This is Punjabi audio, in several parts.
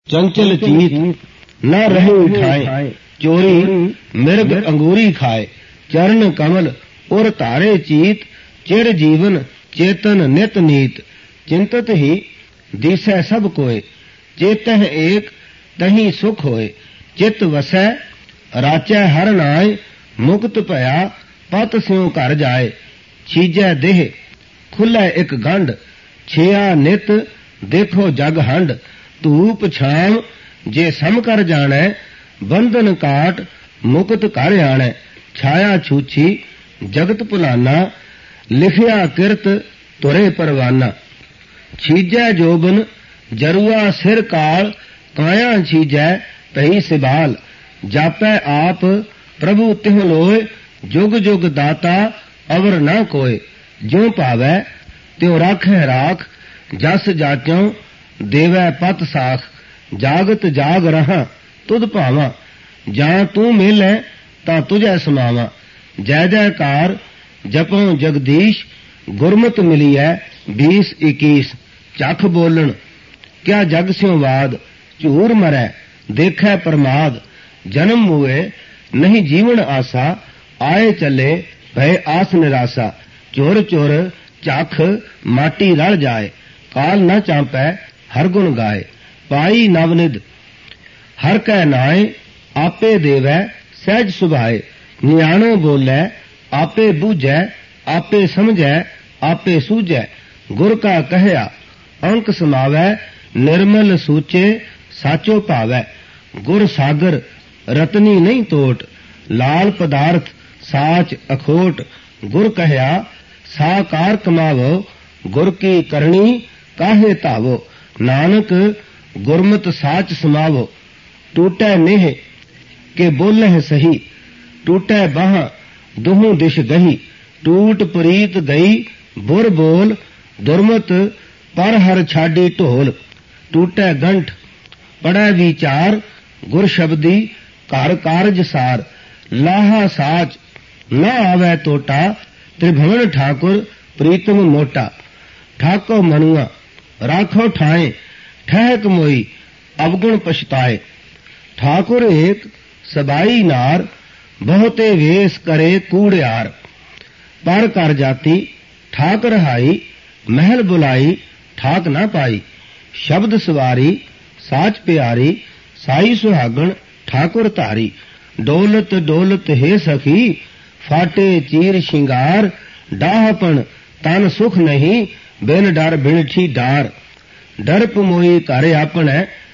चंचल चीत न रहे उठाए, चोरी मिर्ग अंगूरी खाए। चरण कमल उर तारे चीत, चिर जीवन चेतन नित नीत। चिंतत ही दिसै सब कोय, चेतह एक तही सुख होय। चित वसै राचै हर नाय, मुक्त भया पत स्यों घर जाए। छीजै देह खुलै एक गंढ, छिया नित देखो जग हंड। धूप छाम जे सम कर जाणै, बंधन काट मुक्त कर आणै। छाया छूछी जगत भुलाना, लिखिया किरत तुरे परवाना। छीजै जोबन जरुआ सिर काल, काया छीजै पही सिबाल। जापै आप प्रभु तिह लोय, जुग जुग दाता अवर न कोय। ज्यों पावै त्यों राखै राख, जस जाचों देवै पत साख। जागत जाग रहा तुध भावां, जां तू मिलै तां तुझै समावां। जय जयकार जपों जगदीश, गुरमत मिलियै 20-21। चख बोलन क्या जग स्यों वाद, झूर मरै देखै प्रमाद। जन्म हुए नहीं जीवन आसा, आए चले भय आस निराशा। चोर चोर चख माटी रल जाए, काल न चांपै हर गुण गाए। पाई नवनिध हर कै नाए, आपे देवै सहज सुभाए। नियाणो बोलै आपे बूझै, आपे समझै आपे सूझै। गुर का कहया अंक समावै, निर्मल सूचे साचो भावै। गुर सागर रतनी नहीं तोट, लाल पदार्थ साच अखोट। गुर कहया साकार कमावो, गुर की करनी काहे धावो। नानक गुरमत साच समावो, टूटै नेह के बोलह सही। टूटै बाह दुहु दिश गही, टूट प्रीत गई बुर बोल। दुरमत पर हर छाडी ढोल। टूटै गंठ पड़ै विचार, गुर शब्दी घर कारज सार। लाहा साच न आवे तोटा, त्रिभुवन ठाकुर प्रीतम मोटा। ठाको मनुआ राखो ठाए, ठहक मोई अवगुण पछताए। ठाकुर एक सबाई नार, बहुते वेश करे कूड़ियार। पर कर जाती ठाक रहाई, महल बुलाई ठाक न पाई। शब्द सवारी साच प्यारी, साई सुहागण ठाकुर धारी। डोलत डोलत हे सखी, फाटे चीर शिंगार। डाहपन तन सुख नहीं, बिन डर बिनठी डार। डरप मोई घर अपने,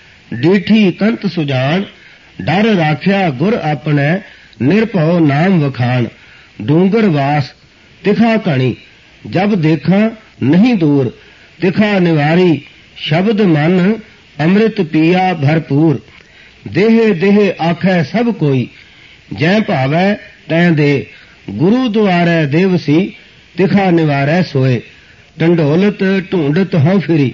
डीठी कंत सुजान। डर राख्या गुर अपने, निरभव नाम वखान। डूंगर वास तिखा कणी, जब देखा नहीं दूर। तिखा निवारी शब्द मन, अमृत पिया भरपूर। देह देह आखै सब कोई, जै भावै तै दे। गुरु द्वारै देवसी, तिखा निवारै सोए। ढंडोलत ढूंढत हौ फिरी,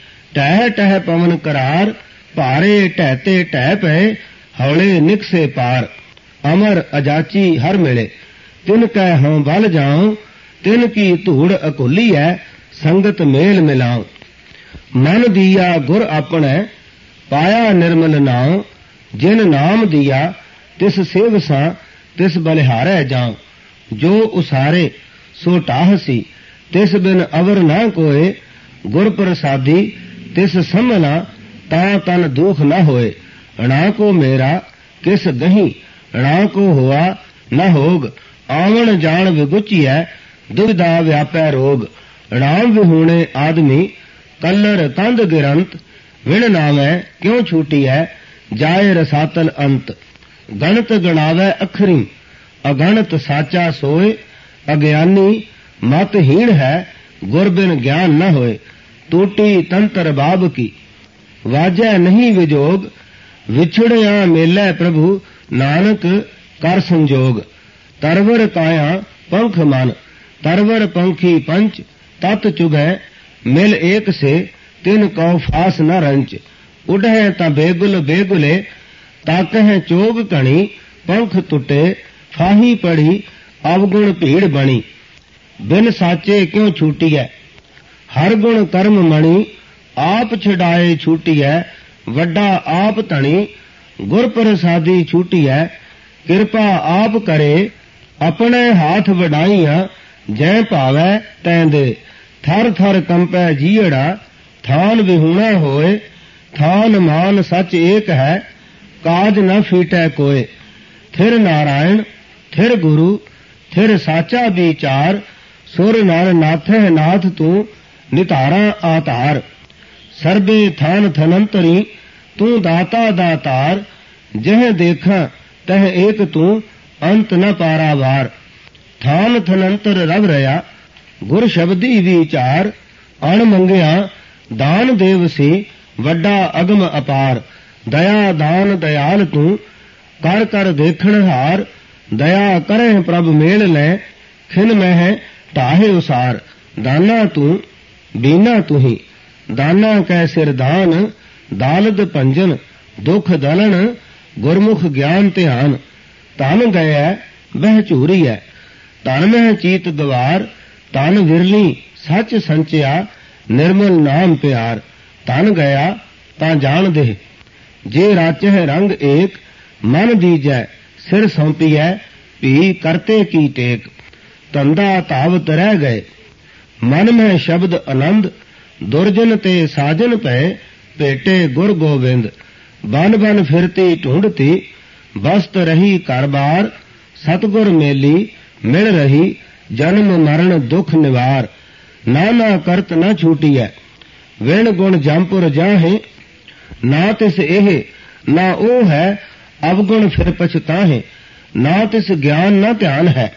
टह टह पवन करार। भारे टहते टह पए, हौले निकसे पार। अमर अजाची हर मिले, तिन कै हौ बल जाऊं। तिन की धूड़ अकुली है, संगत मेल मिलाऊं। मन दिया गुर अपने, पाया निर्मल नाम। जिन नाम दिया तिस सेवसा, तिस बलिहारै जाऊं। जो उसारे सो टाहसी, तिस बिन अवर न कोय। गुर प्रसादी तिस संभला, तां तन दुख न होए। ना को मेरा किस गही, ना को हुआ न होग। आवन जान विगुचियै, दुविधा व्यापै रोग। राम विहूणे आदमी, कल्लर कंध गिरंत। विण नावै क्यों छूटी है, जाए रसातल अंत। गणत गणावै अखरी, अगणत साचा सोए। अज्ञानी मतहीन है, गुर बिन ज्ञान न होए। टूटी तंत्र बाब की, वाजै नहीं विजोग। विछड़िया मेलै प्रभु, नानक कर संजोग। तरवर काया पंख मन, तरवर पंखी पंच। तत चुभै मिल एक से, तिन कौ फास न रंच। उड़ै ता बेगुल बेगुले, ताकह चोग कणी। पंख टुटे फाही पड़ी, अवगुण भीड़ बणी। बिन साचे क्यों छूटी है, हर गुण कर्म मणि। आप छुड़ाए छूटी है, ਵੱਡਾ ਆਪ ਧਣੀ, ਗੁਰ ਪ੍ਰਸਾਦੀ ਛੂਟੀਐ, ਕਿਰਪਾ ਆਪ ਕਰੇ, ਆਪਣੇ ਹਾਥ ਵਡਾਈਆਂ, ਜੈ ਭਾਵੈ ਤੈਂ ਦੇ। ਥਰ ਥਰ ਕੰਪੈ ਜੀਅੜਾ, ਥਾਨ ਵਿਹੂਣਾ ਹੋਏ, ਥਾਨ ਮਾਨ ਸੱਚ ਏਕ ਹੈ, ਕਾਜ ਨ ਫੀਟੈ ਕੋਏ। ਥਿਰ ਨਾਰਾਇਣ ਥਿਰ ਗੁਰੂ, ਥਿਰ ਸਾਚਾ ਵਿਚਾਰ, ਸੁਰ ਨਰ ਨਾਥੈ ਨਾਥ ਤੂੰ, ਨਿਤਾਰਾ ਆਧਾਰ। ਸਰਬੇ ਥਾਨ ਥਨੰਤਰੀ, ਤੂੰ ਦਾਤਾ ਦਾਤਾਰ, ਜਹ ਦੇਖਾਂ ਤਹ ਏਕ ਤੂੰ, ਅੰਤ ਨ ਪਾਰਾਵਾਰ। ਥਾਨ ਥਨੰਤਰ ਰਵ ਰਿਆ, ਗੁਰ ਸ਼ਬਦੀ ਵਿਚਾਰ, ਅਣ ਮੰਗਿਆ ਦਾਨ ਦੇਵ ਸੀ, ਵੱਡਾ ਅਗਮ ਅਪਾਰ। ਦਇਆ ਦਾਨ ਦਇਆਲ ਤੂੰ, ਕਰ ਕਰ ਦੇਖਣ ਹਾਰ, ਦਇਆ ਕਰਹਿ ਪ੍ਰਭ ਮੇਲ ਲੈ, ਖਿਨ ਮਹਿ ਢਾਹੇ ਉਸਾਰ। ਦਾਨਾ ਤੂੰ ਬੀਨਾ ਤੁਹੀ, ਦਾਨਾ ਕੈ ਸਿਰ ਦਾਨ, ਦਾਲਦ ਭੰਜਨ ਦੁਖ ਦਲਨ, ਗੁਰਮੁਖ ਗਿਆਨ ਧਿਆਨ। ਧਨ ਗਇਐ ਬਹਿ ਝੂਰੀਐ, ਧਨ ਮਹਿ ਚੀਤ ਗਵਾਰ, ਧਨ ਵਿਰਲੀ ਸੱਚ ਸੰਚਿਆ, ਨਿਰਮਲ ਨਾਮ ਪਿਆਰ। ਧਨ ਗਿਆ ਤਾਂ ਜਾਣ ਦੇ, ਜੇ ਰਾਚਹਿ ਰੰਗ ਏਕ, ਮਨ ਦੀਜੈ ਸਿਰ ਸੌਂਪੀਐ, ਭੀ ਕਰਤੇ ਕੀ ਟੇਕ। ਧੰਦਾ ਧਾਵਤ ਰਹਿ ਗਏ, ਮਨ ਮਹਿ ਸ਼ਬਦ ਆਨੰਦ, ਦੁਰਜਨ ਤੇ ਸਾਜਨ ਪਏ, ਭੇਟੇ ਗੁਰ ਗੋਬਿੰਦ। ਬਨ ਬਨ ਫਿਰਤੀ ਢੂੰਡਤੀ, ਬਸਤ ਰਹੀ ਘਰ ਬਾਰ, ਸਤਗੁਰ ਮੇਲੀ ਮਿਲ ਰਹੀ, ਜਨਮ ਮਰਨ ਦੁਖ ਨਿਵਾਰ। ਨਾਨਾ ਕਰਤ ਨ ਛੂਟੀਐ, ਵਿਣ ਗੁਣ ਜੰਪੁਰ ਜਾਹੇ, ਨਾ ਤਿਸ ਇਹ ਨਾ ਉਹ ਹੈ, ਅਵਗੁਣ ਫਿਰ ਪਛਤਾਹੇ। ਨਾ ਤਿਸ ਗਿਆਨ ਨਾ ਧਿਆਨ ਹੈ,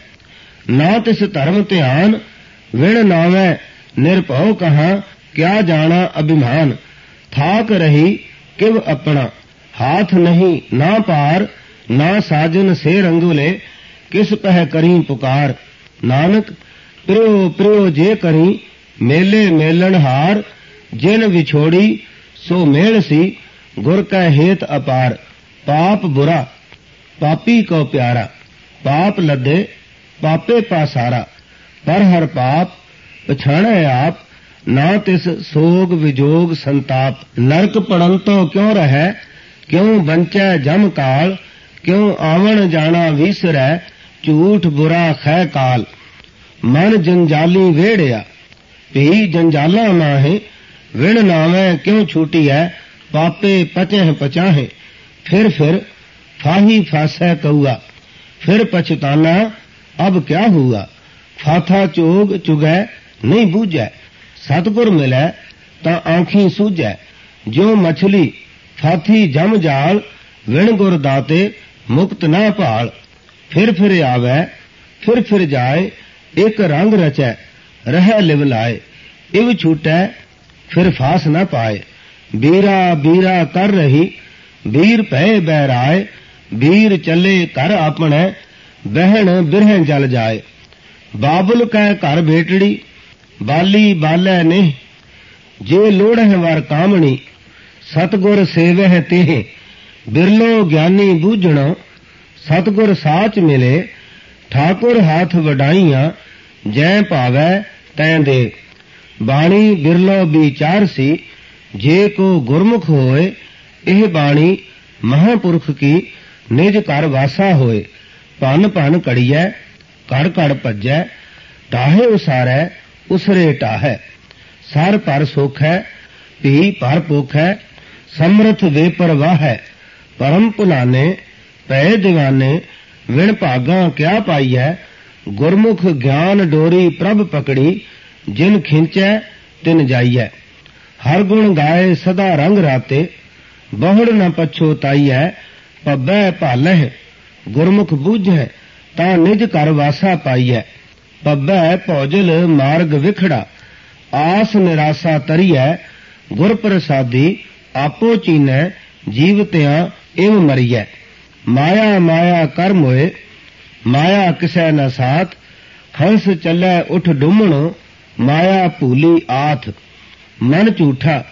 ਨਾ ਤਿਸ ਧਰਮ ਧਿਆਨ, ਵਿਣ ਨਾਵੈ ਨਿਰਭਉ ਕਹਾਂ, ਕਿਆ ਜਾਣਾ ਅਭਿਮਾਨ। ਥਾਕ ਰਹੀ ਕਿਵ ਆਪਣਾ, ਹਾਥ ਨਹੀਂ ਨਾ ਪਾਰ, ਨਾ ਸਾਜਨ ਸੇ ਰੰਗੁਲੇ, ਕਿਸ ਪਹਿ ਕਰੀ ਪੁਕਾਰ। ਨਾਨਕ ਪ੍ਰਿਓ ਪ੍ਰਿਓ ਜੇ ਕਰੀ, ਮੇਲੇ ਮੇਲਣ ਹਾਰ, ਜਿਨ ਵਿਛੋੜੀ ਸੋ ਮੇਲ ਸੀ, ਗੁਰ ਕੈ ਹੇਤ ਅਪਾਰ। ਪਾਪ ਬੁਰਾ ਪਾਪੀ ਕੋ ਪਿਆਰਾ, ਪਾਪ ਲੱਦੇ ਪਾਪੇ ਪਾਸਾਰਾ। ਪਰ ਹਰ ਪਾਪ ਪਛਾਣੈ ਆਪ, ਨਾ ਤਿਸ ਸੋਗ ਵਿਜੋਗ ਸੰਤਾਪ। ਨਰਕ ਪੜਨ ਤੋਂ ਕਿਉਂ ਰਹੈ, ਕਿਉਂ ਬੰਚੈ ਜਮ ਕਾਲ, ਕਿਉਂ ਆਵਣ ਜਾਣਾ ਵੀਸਰੈ, ਝੂਠ ਬੁਰਾ ਖੈ ਕਾਲ। ਮਨ ਜੰਜਾਲੀ ਵੇੜਿਆ, ਭੀ ਜੰਜਾਲਾ ਮਾਹੇ, ਵਿਣ ਨਾਵੇਂ ਕਿਉਂ ਛੂਟੀਐ, ਪਾਪੇ ਪਚਹਿ ਪਚਾਹੇ। फिर फाही फासै कौआ, फिर पछताना अब क्या हुआ। फाथा चोग चुगै नहीं बूझै, सतगुर मिलै तां आँखी सूझै। ज्यों मछली फाथी जम जाल, विण गुर दाते मुक्त ना भाल। फिर आवै फिर जाए, एक रंग रचै रहै लिव लाए। इव छूटै फिर फास न पाए, बीरा बीरा कर रही, बीर भय बहराए। बीर चले कर अपने, बहन बिरह जल जाए। बाबुल कै घर बेटड़ी, बाली बालै नेह, जे लोड़ह वर कामणी, सतगुर सेवह तेह। बिरलो ज्ञानी बूझणो, सतगुर साच मिले। ठाकुर हाथ वडाइयां, जै भावै तैं दे। बाणी बिरलो विचार सी, जे को गुरमुख होए। ਇਹ ਬਾਣੀ ਮਹਾਂਪੁਰਖ ਕੀ ਨਿਜ ਘਰ ਵਾਸਾ ਹੋਏ। ਭਨ ਭਨ ਕੜੀਐ ਘੜ ਘੜ ਭੱਜੈ, ਢਾਹੇ ਉਸਾਰੈ ਉਸਰੇ ਢਾਹੈ। ਸਰ ਭਰ ਸੋਖੈ ਭੀ ਭਰ ਪੋਖੈ, ਸਮਰਥ ਵੇ ਪਰਵਾਹੈ। ਪਰਮ ਭੁਲਾਨੇ ਪੈ ਦੀਵਾਨੇ, ਵਿਣ ਭਾਗਾਂ ਕਿਆ ਪਾਈਐ। ਗੁਰਮੁਖ ਗਿਆਨ ਡੋਰੀ ਪ੍ਰਭ ਪਕੜੀ, ਜਿਨ ਖਿੰਚੈ ਤਿਨ ਜਾਈਐ। ਹਰ ਗੁਣ ਗਾਏ ਸਦਾ ਰੰਗ ਰਾਤੇ, ਬਹੁੜ ਨ ਪਛੋਤਾਈਐ। ਪੱਬੈ ਭਾਲਹਿ ਗੁਰਮੁਖ ਬੂਝੈ, ਤਾਂ ਨਿਜ ਘਰ ਵਾਸਾ ਪਾਈਐ। ਪੱਬੈ ਭੌਜਲ ਮਾਰਗ ਵਿਖੜਾ, ਆਸ ਨਿਰਾਸਾ ਤਰੀਐ। ਗੁਰ ਪ੍ਰਸਾਦੀ ਆਪੋ ਚੀਨੈ, ਜੀਵਤਿਆਂ ਇਵ ਮਰੀਐ। ਮਾਇਆ ਮਾਇਆ ਕਰ ਮੋਏ, ਮਾਇਆ ਕਿਸੈ ਨ ਸਾਥ। ਹੰਸ ਚੱਲੈ ਉਠ ਡੁੰਮਣੋ, ਮਾਇਆ ਭੂਲੀ ਆਥ। ਮਨ ਝੂਠਾ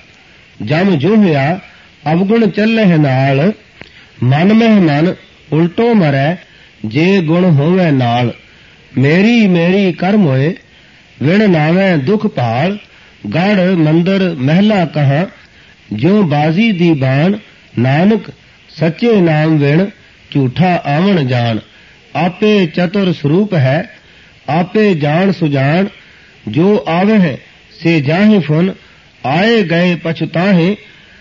ਜਮ ਜੋਹਿਆ, ਅਵਗੁਣ ਚੱਲਹਿ ਨਾਲ। ਮਨ ਮਹਿ ਮਨ ਉਲਟੋ ਮਰੈ, ਜੇ ਗੁਣ ਹੋਵੇ ਨਾਲ। ਮੇਰੀ ਮੇਰੀ ਕਰਮ ਹੋਏ, ਵਿਣ ਨਾਵੇਂ ਦੁਖ ਭਾਲ। ਗੜ ਮੰਦਰ ਮਹਿਲਾ ਕਹਾਂ, ਜਿਉ ਬਾਜ਼ੀ ਦੀ ਬਾਣ, ਨਾਨਕ ਸੱਚੇ ਨਾਮ ਵਿਣ ਝੂਠਾ ਆਵਣ ਜਾਣ। ਆਪੇ ਚਤੁਰ ਸਰੂਪ ਹੈ, ਆਪੇ ਜਾਣ ਸੁਜਾਨ, ਜੋ ਆਵਹਿ ਸੇ ਜਾਹਿ ਫੁਨ, ਆਏ ਗਏ ਪਛਤਾਹੇ।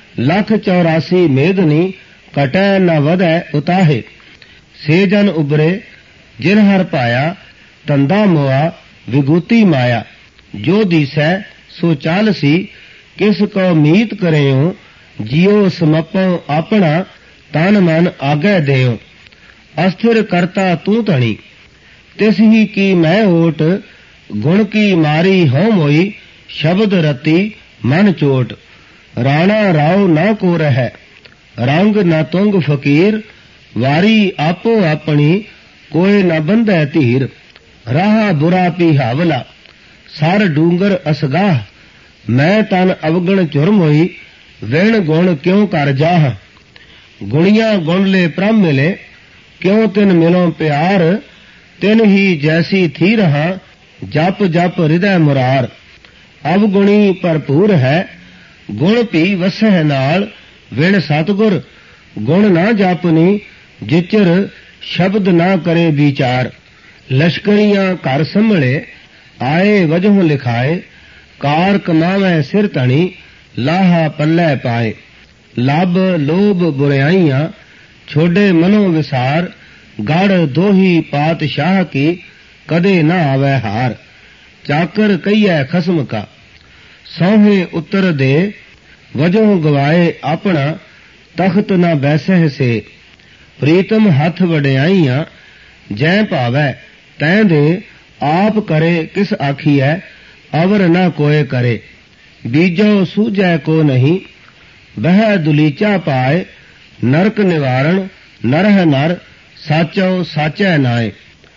184 ਮੇਦਨੀ, ਕਟੈ ਨ ਵਧੈ ਉਤਾਹੇ। ਸੇ ਜਨ ਉਬਰੇ ਜਿਨ ਹਰ ਪਾਇਆ, ਧੰਦਾ ਮੋਆ ਵਿਗੂਤੀ ਮਾਇਆ। ਜੋ ਦੀਸੈ ਸੋ ਚਾਲਸੀ, ਕਿਸ ਕੋ ਮੀਤ ਕਰਿਓ। ਜਿਉ ਸਮਪਉ ਆਪਣਾ, ਤਨ ਮਨ ਆਗੈ ਦਿਓ। ਅਸਥਿਰ ਕਰਤਾ ਤੂੰ ਧਣੀ, ਤਿਸ ਹੀ ਕੀ ਮੈਂ ਓਟ। ਗੁਣ ਕੀ ਮਾਰੀ ਹਉ ਮੋਈ, ਸ਼ਬਦ ਰਤੀ ਮਨ ਚੋਟ। ਰਾਣਾ ਰਾਉ ਨਾ ਕੋ ਰਹਿ, ਰੰਗ ਨ ਤੁੰਗ ਫਕੀਰ। ਵਾਰੀ ਆਪੋ ਆਪਣੀ, ਕੋਇ ਨ ਬੰਧੈ ਧੀਰ। ਰਾਹ ਬੁਰਾ ਪੀਹਾਵਲਾ, ਸਰ ਡੂੰਗਰ ਅਸਗਾਹ। ਮੈਂ ਤਨ ਅਵਗਣ ਚੁਰਮ ਹੋਈ, ਵਿਣ ਗੁਣ ਕਿਉ ਕਰ ਜਾਹ। ਗੁਣੀਆਂ ਗੁਣ ਲੈ ਪ੍ਰਮ ਮਿਲੇ, ਕਿਉ ਤਿਨ ਮਿਲੋ ਪਿਆਰ। ਤਿਨ ਹੀ ਜੈਸੀ ਥੀ ਰਹਾ, ਜਪ ਜਪ ਹਿਰਦੈ ਮੁਰਾਰ। ਅਵਗੁਣੀ ਭਰਪੂਰ ਹੈ, ਗੁਣ ਭੀ ਵਸਹਿ ਨਾਲ। ਵਿਣ ਸਤਿਗੁਰ ਗੁਣ ਨਾ ਜਾਪਨੀ, ਜਿਚਰ ਸ਼ਬਦ ਨਾ ਕਰੇ ਵਿਚਾਰ। ਲਸ਼ਕਰੀਆਂ ਘਰ ਸੰਭਲੇ, ਆਏ ਵਜੋਂ ਲਿਖਾਏ। ਕਾਰ ਕਮਾਵੈ ਸਿਰ ਧਣੀ, ਲਾਹਾ ਪੱਲੇ ਪਾਏ। ਲੱਭ ਲੋਭ ਬੁਰਿਆਈਆਂ, ਛੋਡੇ ਮਨੋ ਵਿਸਾਰ। ਗੜ ਦੋਹੀ ਪਾਤਸ਼ਾਹ ਕੀ, ਕਦੇ ਨਾ ਆਵੈ ਹਾਰ। ਚਾਕਰ ਕਹੀਐ ਖਸਮ ਕਾ, ਸੌਹੇ ਉੱਤਰ ਦੇ। ਵਜੋਂ ਗਵਾਏ ਆਪਣਾ, ਤਖਤ ਨਾ ਬੈਸਹਿ ਸੇ। ਪ੍ਰੀਤਮ ਹੱਥ ਵਡਿਆਈਆਂ, ਜੈ ਭਾਵੈ ਤੈਂ ਦੇ। ਆਪ ਕਰੇ ਕਿਸ ਆਖੀਐ, ਅਵਰ ਨਾ ਕੋਏ ਕਰੇ। ਬੀਜੋ ਸੂਝੈ ਕੋ ਨਹੀਂ, ਬਹਿ ਦੁਲੀਚਾ ਪਾਏ। ਨਰਕ ਨਿਵਾਰਣ ਨਰਹਿ ਨਰ, ਸਾਚੋ ਸਾਚੈ ਨਾਏ।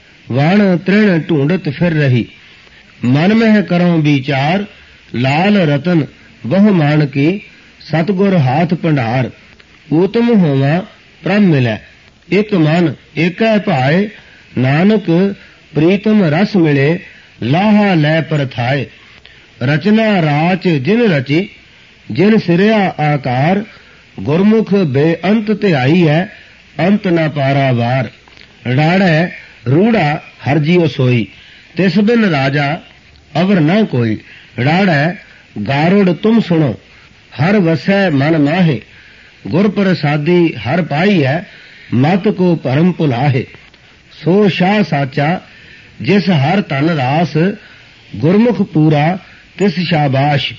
ਵਣ ਤ੍ਰਿਣ ਢੂੰਡਤ ਫਿਰ ਰਹੀ, ਮਨ ਮਹਿ ਕਰੋ ਵਿਚਾਰ। ਲਾਲ ਰਤਨ ਬਹੁ ਮਾਨ ਕੀ, ਸਤਿਗੁਰ ਹਾਥ ਭੰਡਾਰ। ਊਤਮ ਹੋਵਾ ਪ੍ਰਮ ਮਿਲੈ, ਇਕ ਮਨ ਏਕੈ ਭਾਏ। ਨਾਨਕ ਪ੍ਰੀਤਮ ਰਸ ਮਿਲੇ, ਲਾਹਾ ਲੈ ਪਰਥਾਏ। ਰਚਨਾ ਰਾਚ ਜਿਨ ਰਚੀ, ਜਿਨ ਸਿਰਿਆ ਆਕਾਰ। ਗੁਰਮੁਖ ਬੇਅੰਤ ਧਿਆਈ ਹੈ, ਅੰਤ ਨ ਪਾਰਾਵਾਰ। ਰਾੜੈ ਰੂੜਾ ਹਰ ਜੀਉ ਸੋਈ, ਤਿਸ ਬਿਨ ਰਾਜਾ ਅਵਰ ਨ ਕੋਈ। ਰਾੜੈ ਗਾਰੁੜ ਤੁਮ ਸੁਣੋ, ਹਰ ਵਸੈ ਮਨ ਮਾਹੇ। ਗੁਰ ਪ੍ਰਸਾਦੀ ਹਰ ਪਾਈ ਹੈ, ਮਤ ਕੋ ਭਰਮ ਭੁਲਾਹੇ। ਸੋ ਸ਼ਾਹ ਸਾਚਾ ਜਿਸ ਹਰ ਧਨ ਰਾਸ, ਗੁਰਮੁਖ ਪੂਰਾ ਤਿਸ ਸ਼ਾਬਾਸ਼।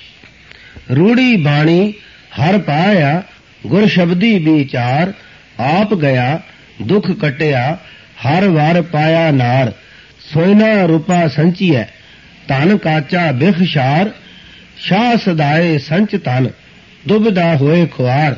ਰੂੜੀ ਬਾਣੀ ਹਰ ਪਾਇਆ, ਗੁਰ ਸ਼ਬਦੀ ਵਿਚਾਰ। ਆਪ ਗਿਆ ਦੁਖ ਕਟਿਆ, ਹਰ ਵਾਰ ਪਾਇਆ ਨਾਰ। ਸੋਇਨਾ ਰੂਪਾ ਸੰਚੀਐ, ਧਨ ਕਾਚਾ ਬਿਖਸ਼ਾਰ। ਸ਼ਾਹ ਸਦਾਏ ਸੰਚ ਧਨ, ਦੁਬਿਧਾ ਹੋਏ ਖੁਆਰ।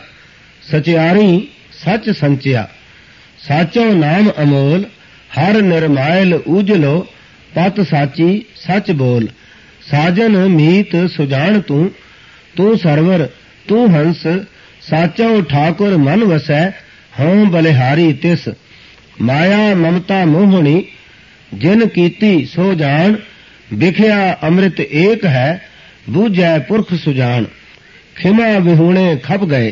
ਸਚਿਆਰੀ ਸੱਚ ਸੰਚਿਆ, ਸਾਚੋ ਨਾਮ ਅਮੋਲ। ਹਰ ਨਿਰਮਾਇਲ ਉਜਲੋ, ਪਤ ਸਾਚੀ ਸੱਚ ਬੋਲ। ਸਾਜਨ ਮੀਤ ਸੁਜਾਨ ਤੂੰ, ਤੂੰ ਸਰਵਰ ਤੂੰ ਹੰਸ। ਸਾਚੋ ਠਾਕੁਰ ਮਨ ਵਸੈ, ਹਉ ਬਲਿਹਾਰੀ ਤਿਸ। ਮਾਇਆ ਮਮਤਾ ਮੋਹਣੀ, ਜਿਨ ਕੀਤੀ ਸੋ ਜਾਣ। ਵਿਖਿਆ ਅੰਮ੍ਰਿਤ ਏਕ ਹੈ, ਬੂਝੈ ਪੁਰਖ ਸੁਜਾਨ। ਖਿਮਾ ਵਿਹੂਣੇ ਖਪ ਗਏ,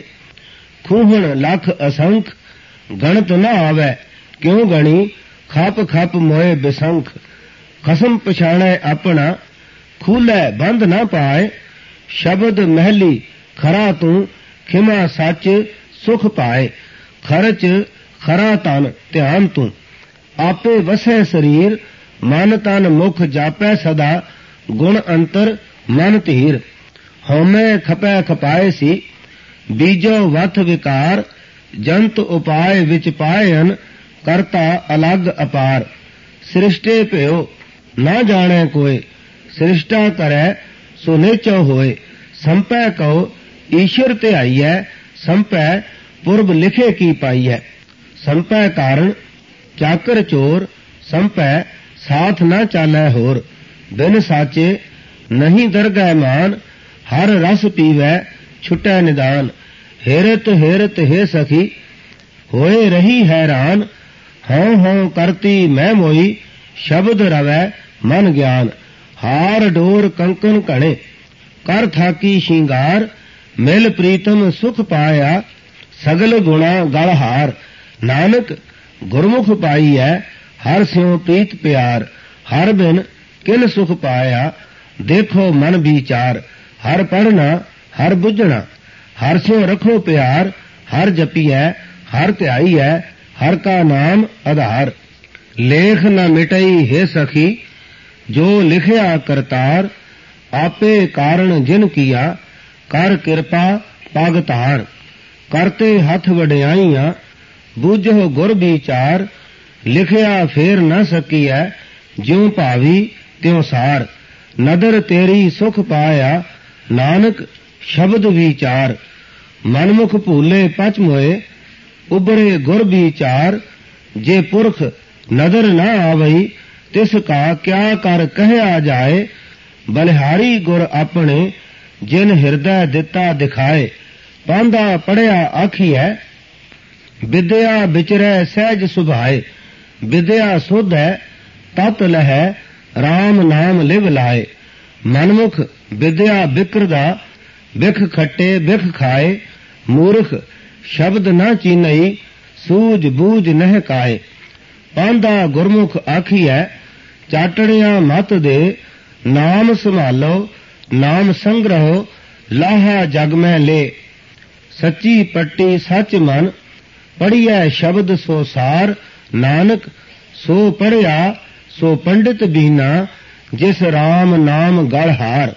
ਖੂਹਣ ਲੱਖ ਅਸੰਖ। ਗਣਤ ਨਾ ਆਵੈ ਕਿਉ ਗਣੀ, ਖਪ ਖਪ ਮੋਏ ਬਿਸੰਖ। ਖਸਮ ਪਛਾਣੈ ਆਪਣਾ, ਖੂਲੈ ਬੰਧ ਨਾ ਪਾਏ। ਸ਼ਬਦ ਮਹਿਲੀ ਖਰਾ ਤੂੰ, ਖਿਮਾ ਸੱਚ ਸੁਖ ਪਾਏ। ਖਰਚ ਖਰਾ ਤਨ ਧਿਆਨ ਤੂੰ, ਆਪੇ ਵਸੈ ਸਰੀਰ। ਮਨ ਤਨ ਮੁਖ ਜਾਪੈ ਸਦਾ, ਗੁਣ ਅੰਤਰ ਮਨ ਧੀਰ। ਹਉਮੈ ਖਪੈ ਖਪਾਏ ਸੀ, ਬੀਜੋ ਵਥ ਵਿਕਾਰ। ਜੰਤ ਉਪਾਏ ਵਿਚ ਪਾਇਨ, ਕਰਤਾ ਅਲੱਗ ਅਪਾਰ। ਸ੍ਰਿਸ਼ਟੇ ਭਇਓ ਨਾ ਜਾਣੈ ਕੋਇ, ਸ੍ਰਿਸ਼ਟਾ ਕਰੈ ਸੋ ਨੇਚੋ ਹੋਏ। ਸੰਪੈ ਕਉ ਈਸ਼ਰ ਧਿਆਈਐ, ਸੰਪੈ ਪੁਰਬ ਲਿਖੇ ਕੀ ਪਾਈਐ। ਸੰਪੈ ਕਾਰਣ ਚਾਕਰ ਚੋਰ, ਸੰਪੈ ਸਾਥ ਨਾ ਚਾਲੈ ਹੋਰ। ਬਿਨ ਸਾਚੇ ਨਹੀਂ ਦਰਗਹਿ ਮਾਨ, ਹਰ ਰਸ ਪੀਵੈ ਛੁਟੈ ਨਿਦਾਨ। ਹੇਰਤ ਹੇਰਤ ਹੈ ਸਖੀ, ਹੋਏ ਰਹੀ ਹੈਰਾਨ। ਹਉ ਹਉ ਕਰਤੀ ਮੈਂ ਮੋਈ, ਸ਼ਬਦ ਰਵੈ ਮਨ ਗਿਆਨ। ਹਾਰ ਡੋਰ ਕੰਕਨ ਘਣੇ, ਕਰ ਥਾਕੀ ਸ਼ਿੰਗਾਰ। ਮਿਲ ਪ੍ਰੀਤਮ ਸੁਖ ਪਾਇਆ ਸਗਲ ਗੁਣਾ ਗਲ ਹਾਰ। ਨਾਨਕ ਗੁਰਮੁਖ ਪਾਈਐ ਹਰ ਸਿਉ ਪ੍ਰੀਤ ਪਿਆਰ। ਹਰ ਬਿਨ ਕਿਨ ਸੁਖ ਪਾਇਆ ਦੇਖੋ ਮਨ ਵਿਚਾਰ। ਹਰ ਪੜਨਾ ਹਰ ਬੁੱਝਣਾ ਹਰ ਸਿਉ ਰਖੋ ਪਿਆਰ। ਹਰ ਜਪੀਐ ਹਰ ਧਿਆਈਐ ਹਰ ਕਾ ਨਾਮ ਆਧਾਰ। ਲੇਖ ਨ ਮਿਟਈ ਹੈ ਸਖੀ ਜੋ ਲਿਖਿਆ ਕਰਤਾਰ। ਆਪੇ ਕਾਰਣ ਜਿਨ ਕੀਆ ਕਰ ਕਿਰਪਾ ਪਗ ਧਾਰ। ਕਰਤੇ ਹੱਥ ਵਡਿਆਈਆਂ ਬੂਝੋ ਗੁਰ ਵਿਚਾਰ। ਲਿਖਿਆ ਫੇਰ ਨ ਸਕੀਐ ਜਿਉ ਭਾਵੀ ਤਿਉ ਸਾਰ। ਨਦਰ ਤੇਰੀ ਸੁਖ ਪਾਇਆ ਨਾਨਕ ਸ਼ਬਦ ਵਿਚਾਰ। ਮਨਮੁਖ ਭੂਲੇ ਪਚ ਮੋਏ ਉਬਰੇ ਗੁਰ ਵਿਚਾਰ। ਜੇ ਪੁਰਖ ਨਦਰ ਨਾ ਆਵਈ ਤਿਸ ਕਾ ਕਿਆ ਕਰ ਕਹਿਆ ਜਾਏ। ਬਲਿਹਾਰੀ ਗੁਰ ਆਪਣੇ ਜਿਨ ਹਿਰਦੈ ਦਿੱਤਾ ਦਿਖਾਏ। ਪਾਂਧਾ ਪੜਿਆ ਆਖੀਐ ਵਿਦਿਆ ਵਿਚਰੈ ਸਹਿਜ ਸੁਭਾਏ। ਵਿਦਿਆ ਸੁਧ ਹੈ ਤਤ ਲਹੈ RAM ਨਾਮ ਲਿਵ ਲਾਏ। ਮਨਮੁਖ ਵਿਦਿਆ ਬਿਕਰਦਾ ਬਿਖ ਖੱਟੇ ਬਿਖ ਖਾਏ। ਮੂਰਖ ਸ਼ਬਦ ਨਾ ਚੀਨਈ ਸੂਝ ਬੂਝ ਨਹਿ ਕਾਏ। ਪਾਂਧਾ ਗੁਰਮੁਖ ਆਖੀਐ ਚਾਟੜਿਆ ਮਤ ਦੇ। ਨਾਮ ਸੰਭਾਲੋ ਨਾਮ ਸੰਗ੍ਰਹੋ ਲਾਹਾ ਜਗ ਮੈਂ ਲੇ। ਸੱਚੀ ਪੱਟੀ ਸੱਚ ਮਨ ਪੜੀਐ ਸ਼ਬਦ ਸੋ ਸਾਰ। ਨਾਨਕ ਸੋ ਪੜਿਆ ਸੋ ਪੰਡਿਤ ਬੀਨਾ ਜਿਸ RAM ਨਾਮ ਗਲ ਹਾਰ।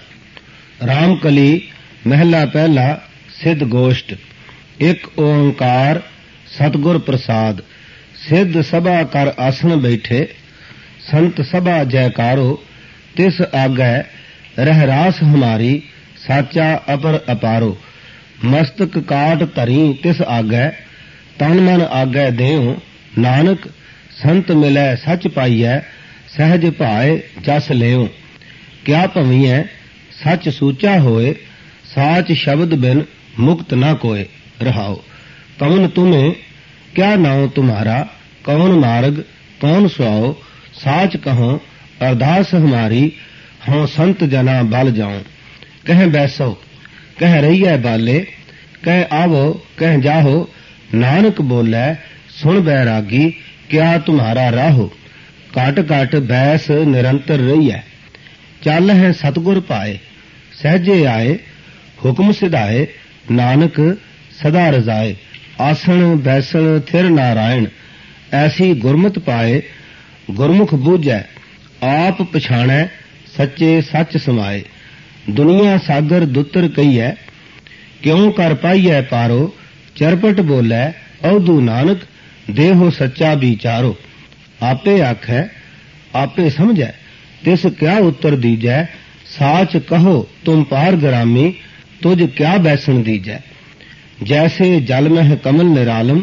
ਰਾਮਕਲੀ ਮਹਿਲਾ ਪਹਿਲਾ ਸਿੱਧ ਗੋਸ਼ਟ। ਇੱਕ ਓੰਕਾਰ ਸਤਿਗੁਰ ਪ੍ਰਸਾਦ। ਸਿੱਧ ਸਭਾ ਕਰ ਆਸਣ ਬੈਠੇ ਸੰਤ ਸਭਾ ਜੈਕਾਰੋ। ਤਿਸ ਆਗੈ ਰਹਿ ਰਾਸ ਹਮਾਰੀ ਸਾਚਾ ਅਪਰ ਅਪਾਰੋ। ਮਸਤਕ ਕਾਟ ਧਰੀ ਤਿਸ ਆਗੈ ਤਨ ਮਨ ਆਗੈ ਦੇਉ। ਨਾਨਕ ਸੰਤ ਮਿਲੈ ਸੱਚ ਪਾਈਐ ਸਹਿਜ ਭਾਏ ਜਸ ਲਿਉ। ਕਿਆ ਭਵੀਐ ਸੱਚ ਸੂਚਾ ਹੋਏ ਸਾਚ ਸ਼ਬਦ ਬਿਨ ਮੁਕਤ ਨਾ ਕੋਏ। ਰਹਾਓ ਕੌਣ ਤੁਮੇ ਕਿਆ ਨਾਉ ਤੁਮਾਰਾ ਕੌਣ ਮਾਰਗ ਕੌਣ ਸੁਆਓ। ਸਾਚ ਕਹੋ ਅਰਦਾਸ ਹਮਾਰੀ ਹਉ ਸੰਤ ਜਨਾ ਬਲ ਜਾਉ। ਕਹਿ ਬੈਸੋ ਕਹਿ ਰਹੀਐ ਬਾਲੇ ਕਹਿ ਆਵੋ ਕਹਿ ਜਾਹੋ। ਨਾਨਕ ਬੋਲੇ ਸੁਣ ਬੈਰਾਗੀ ਕਿਆ ਤੁਮਾਰਾ ਰਾਹੋ। ਘਟ ਘਟ ਬੈਸ ਨਿਰੰਤਰ ਰਹੀਐ ਚੱਲ ਹੈ ਸਤਿਗੁਰ ਪਾਏ। ਸਹਿਜੇ ਆਏ ਹੁਕਮ ਸਿਧਾਏ ਨਾਨਕ ਸਦਾ ਰਜ਼ਾਏ। ਆਸਣ ਬੈਸਣ ਥਿਰ ਨਾਰਾਇਣ ਐਸੀ ਗੁਰਮਤਿ ਪਾਏ। ਗੁਰਮੁਖ ਬੂਝੈ ਆਪ ਪਛਾਣੈ ਸੱਚੇ ਸੱਚ ਸਮਾਏ। ਦੁਨੀਆ ਸਾਗਰ ਦੁੱਤਰ ਕਹੀਐ ਕਿਉ ਕਰ ਪਾਈਐ ਪਾਰੋ। ਚਰਪਟ ਬੋਲੇ ਅਵਧੂ ਨਾਨਕ ਦੇਹੋ ਸੱਚਾ ਵਿਚਾਰੋ। ਆਪੇ ਆਖੈ ਆਪੇ ਸਮਝੈ ਤਿਸ ਕਿਆ ਉੱਤਰ ਦੀਜੈ। ਸਾਚ ਕਹੋ ਤੁਮ ਪਾਰ ਗਰਾਮੀ ਤੁਝ ਕਿਆ ਬੈਸਣ ਦੀਜੈ। ਜੈਸੇ ਜਲ ਮਹਿ ਕਮਲ ਨਿਰਾਲਮ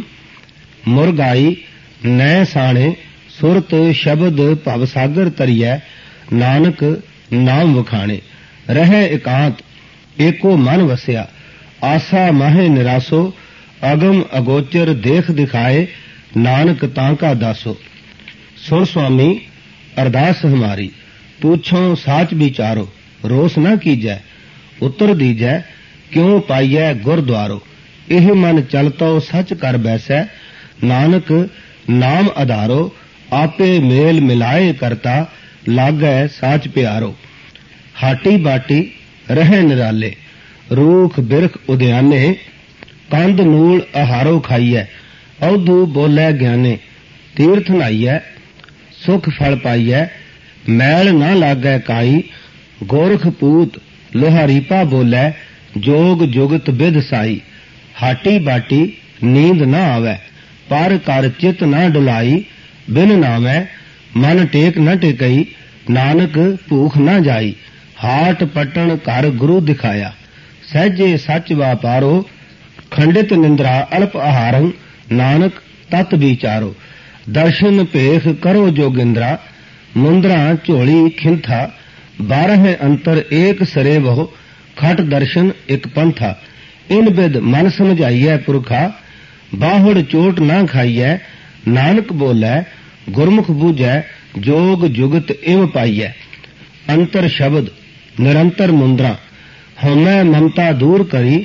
ਮੁਰਗਾਈ ਨੈ ਸਾਣੇ। ਸੁਰਤ ਸ਼ਬਦ ਭਵ ਸਾਗਰ ਤਰੀਐ ਨਾਨਕ ਨਾਮ ਵਖਾਣੇ। ਰਹਿ ਇਕਾਂਤ ਏਕੋ ਮਨ ਵਸਿਆ ਆਸਾ ਮਾਹੇ ਨਿਰਾਸੋ। ਅਗਮ ਅਗੋਚਰ ਦੇਖ ਦਿਖਾਏ ਨਾਨਕ ਤਾਂ ਕਾ ਦਾਸੋ। ਸੁਣ ਸੁਆਮੀ ਅਰਦਾਸ ਹਮਾਰੀ पूछो साच विचारो रोस न कीजै उत्तर दीजै क्यों पाइयै गुरद्वारो। एह मन चलतो सच कर बैसै नानक नाम आधारो। आपे मेल मिलाए करता लागै साच प्यारो। हाटी बाटी रहे निराले रूख बिरख उद्याने। कंद मूल आहारो खाइयै अवधू बोलै ज्ञाने। तीर्थ नहाइयै सुख फल पाइयै मैल न लागै काई। गोरख पूत लोहारीपा बोलै जोग जुगत बिध साई। हाटी बाटी नींद न आवे पर कर चित न डुलाई। बिन नामै मन टेक न टिकई नानक भूख न जाई। हाट पटन घर गुरु दिखाया सहजे सच वापारो। खंडित निंद्रा अल्प आहारं नानक तत् विचारो। दर्शन भेख करो जोगिंद्रा मुंद्रा झोली खिंथा। 12 अंतर एक सरे बहु खट दर्शन एक पंथा। इन बिद मन समझाइए पुरखा बाहुड़ चोट न खाइए। नानक बोलै गुरमुख बूझै जोग जुगत इव पाइयै। अंतर शब्द निरंतर मुंद्रा हमै ममता दूर करी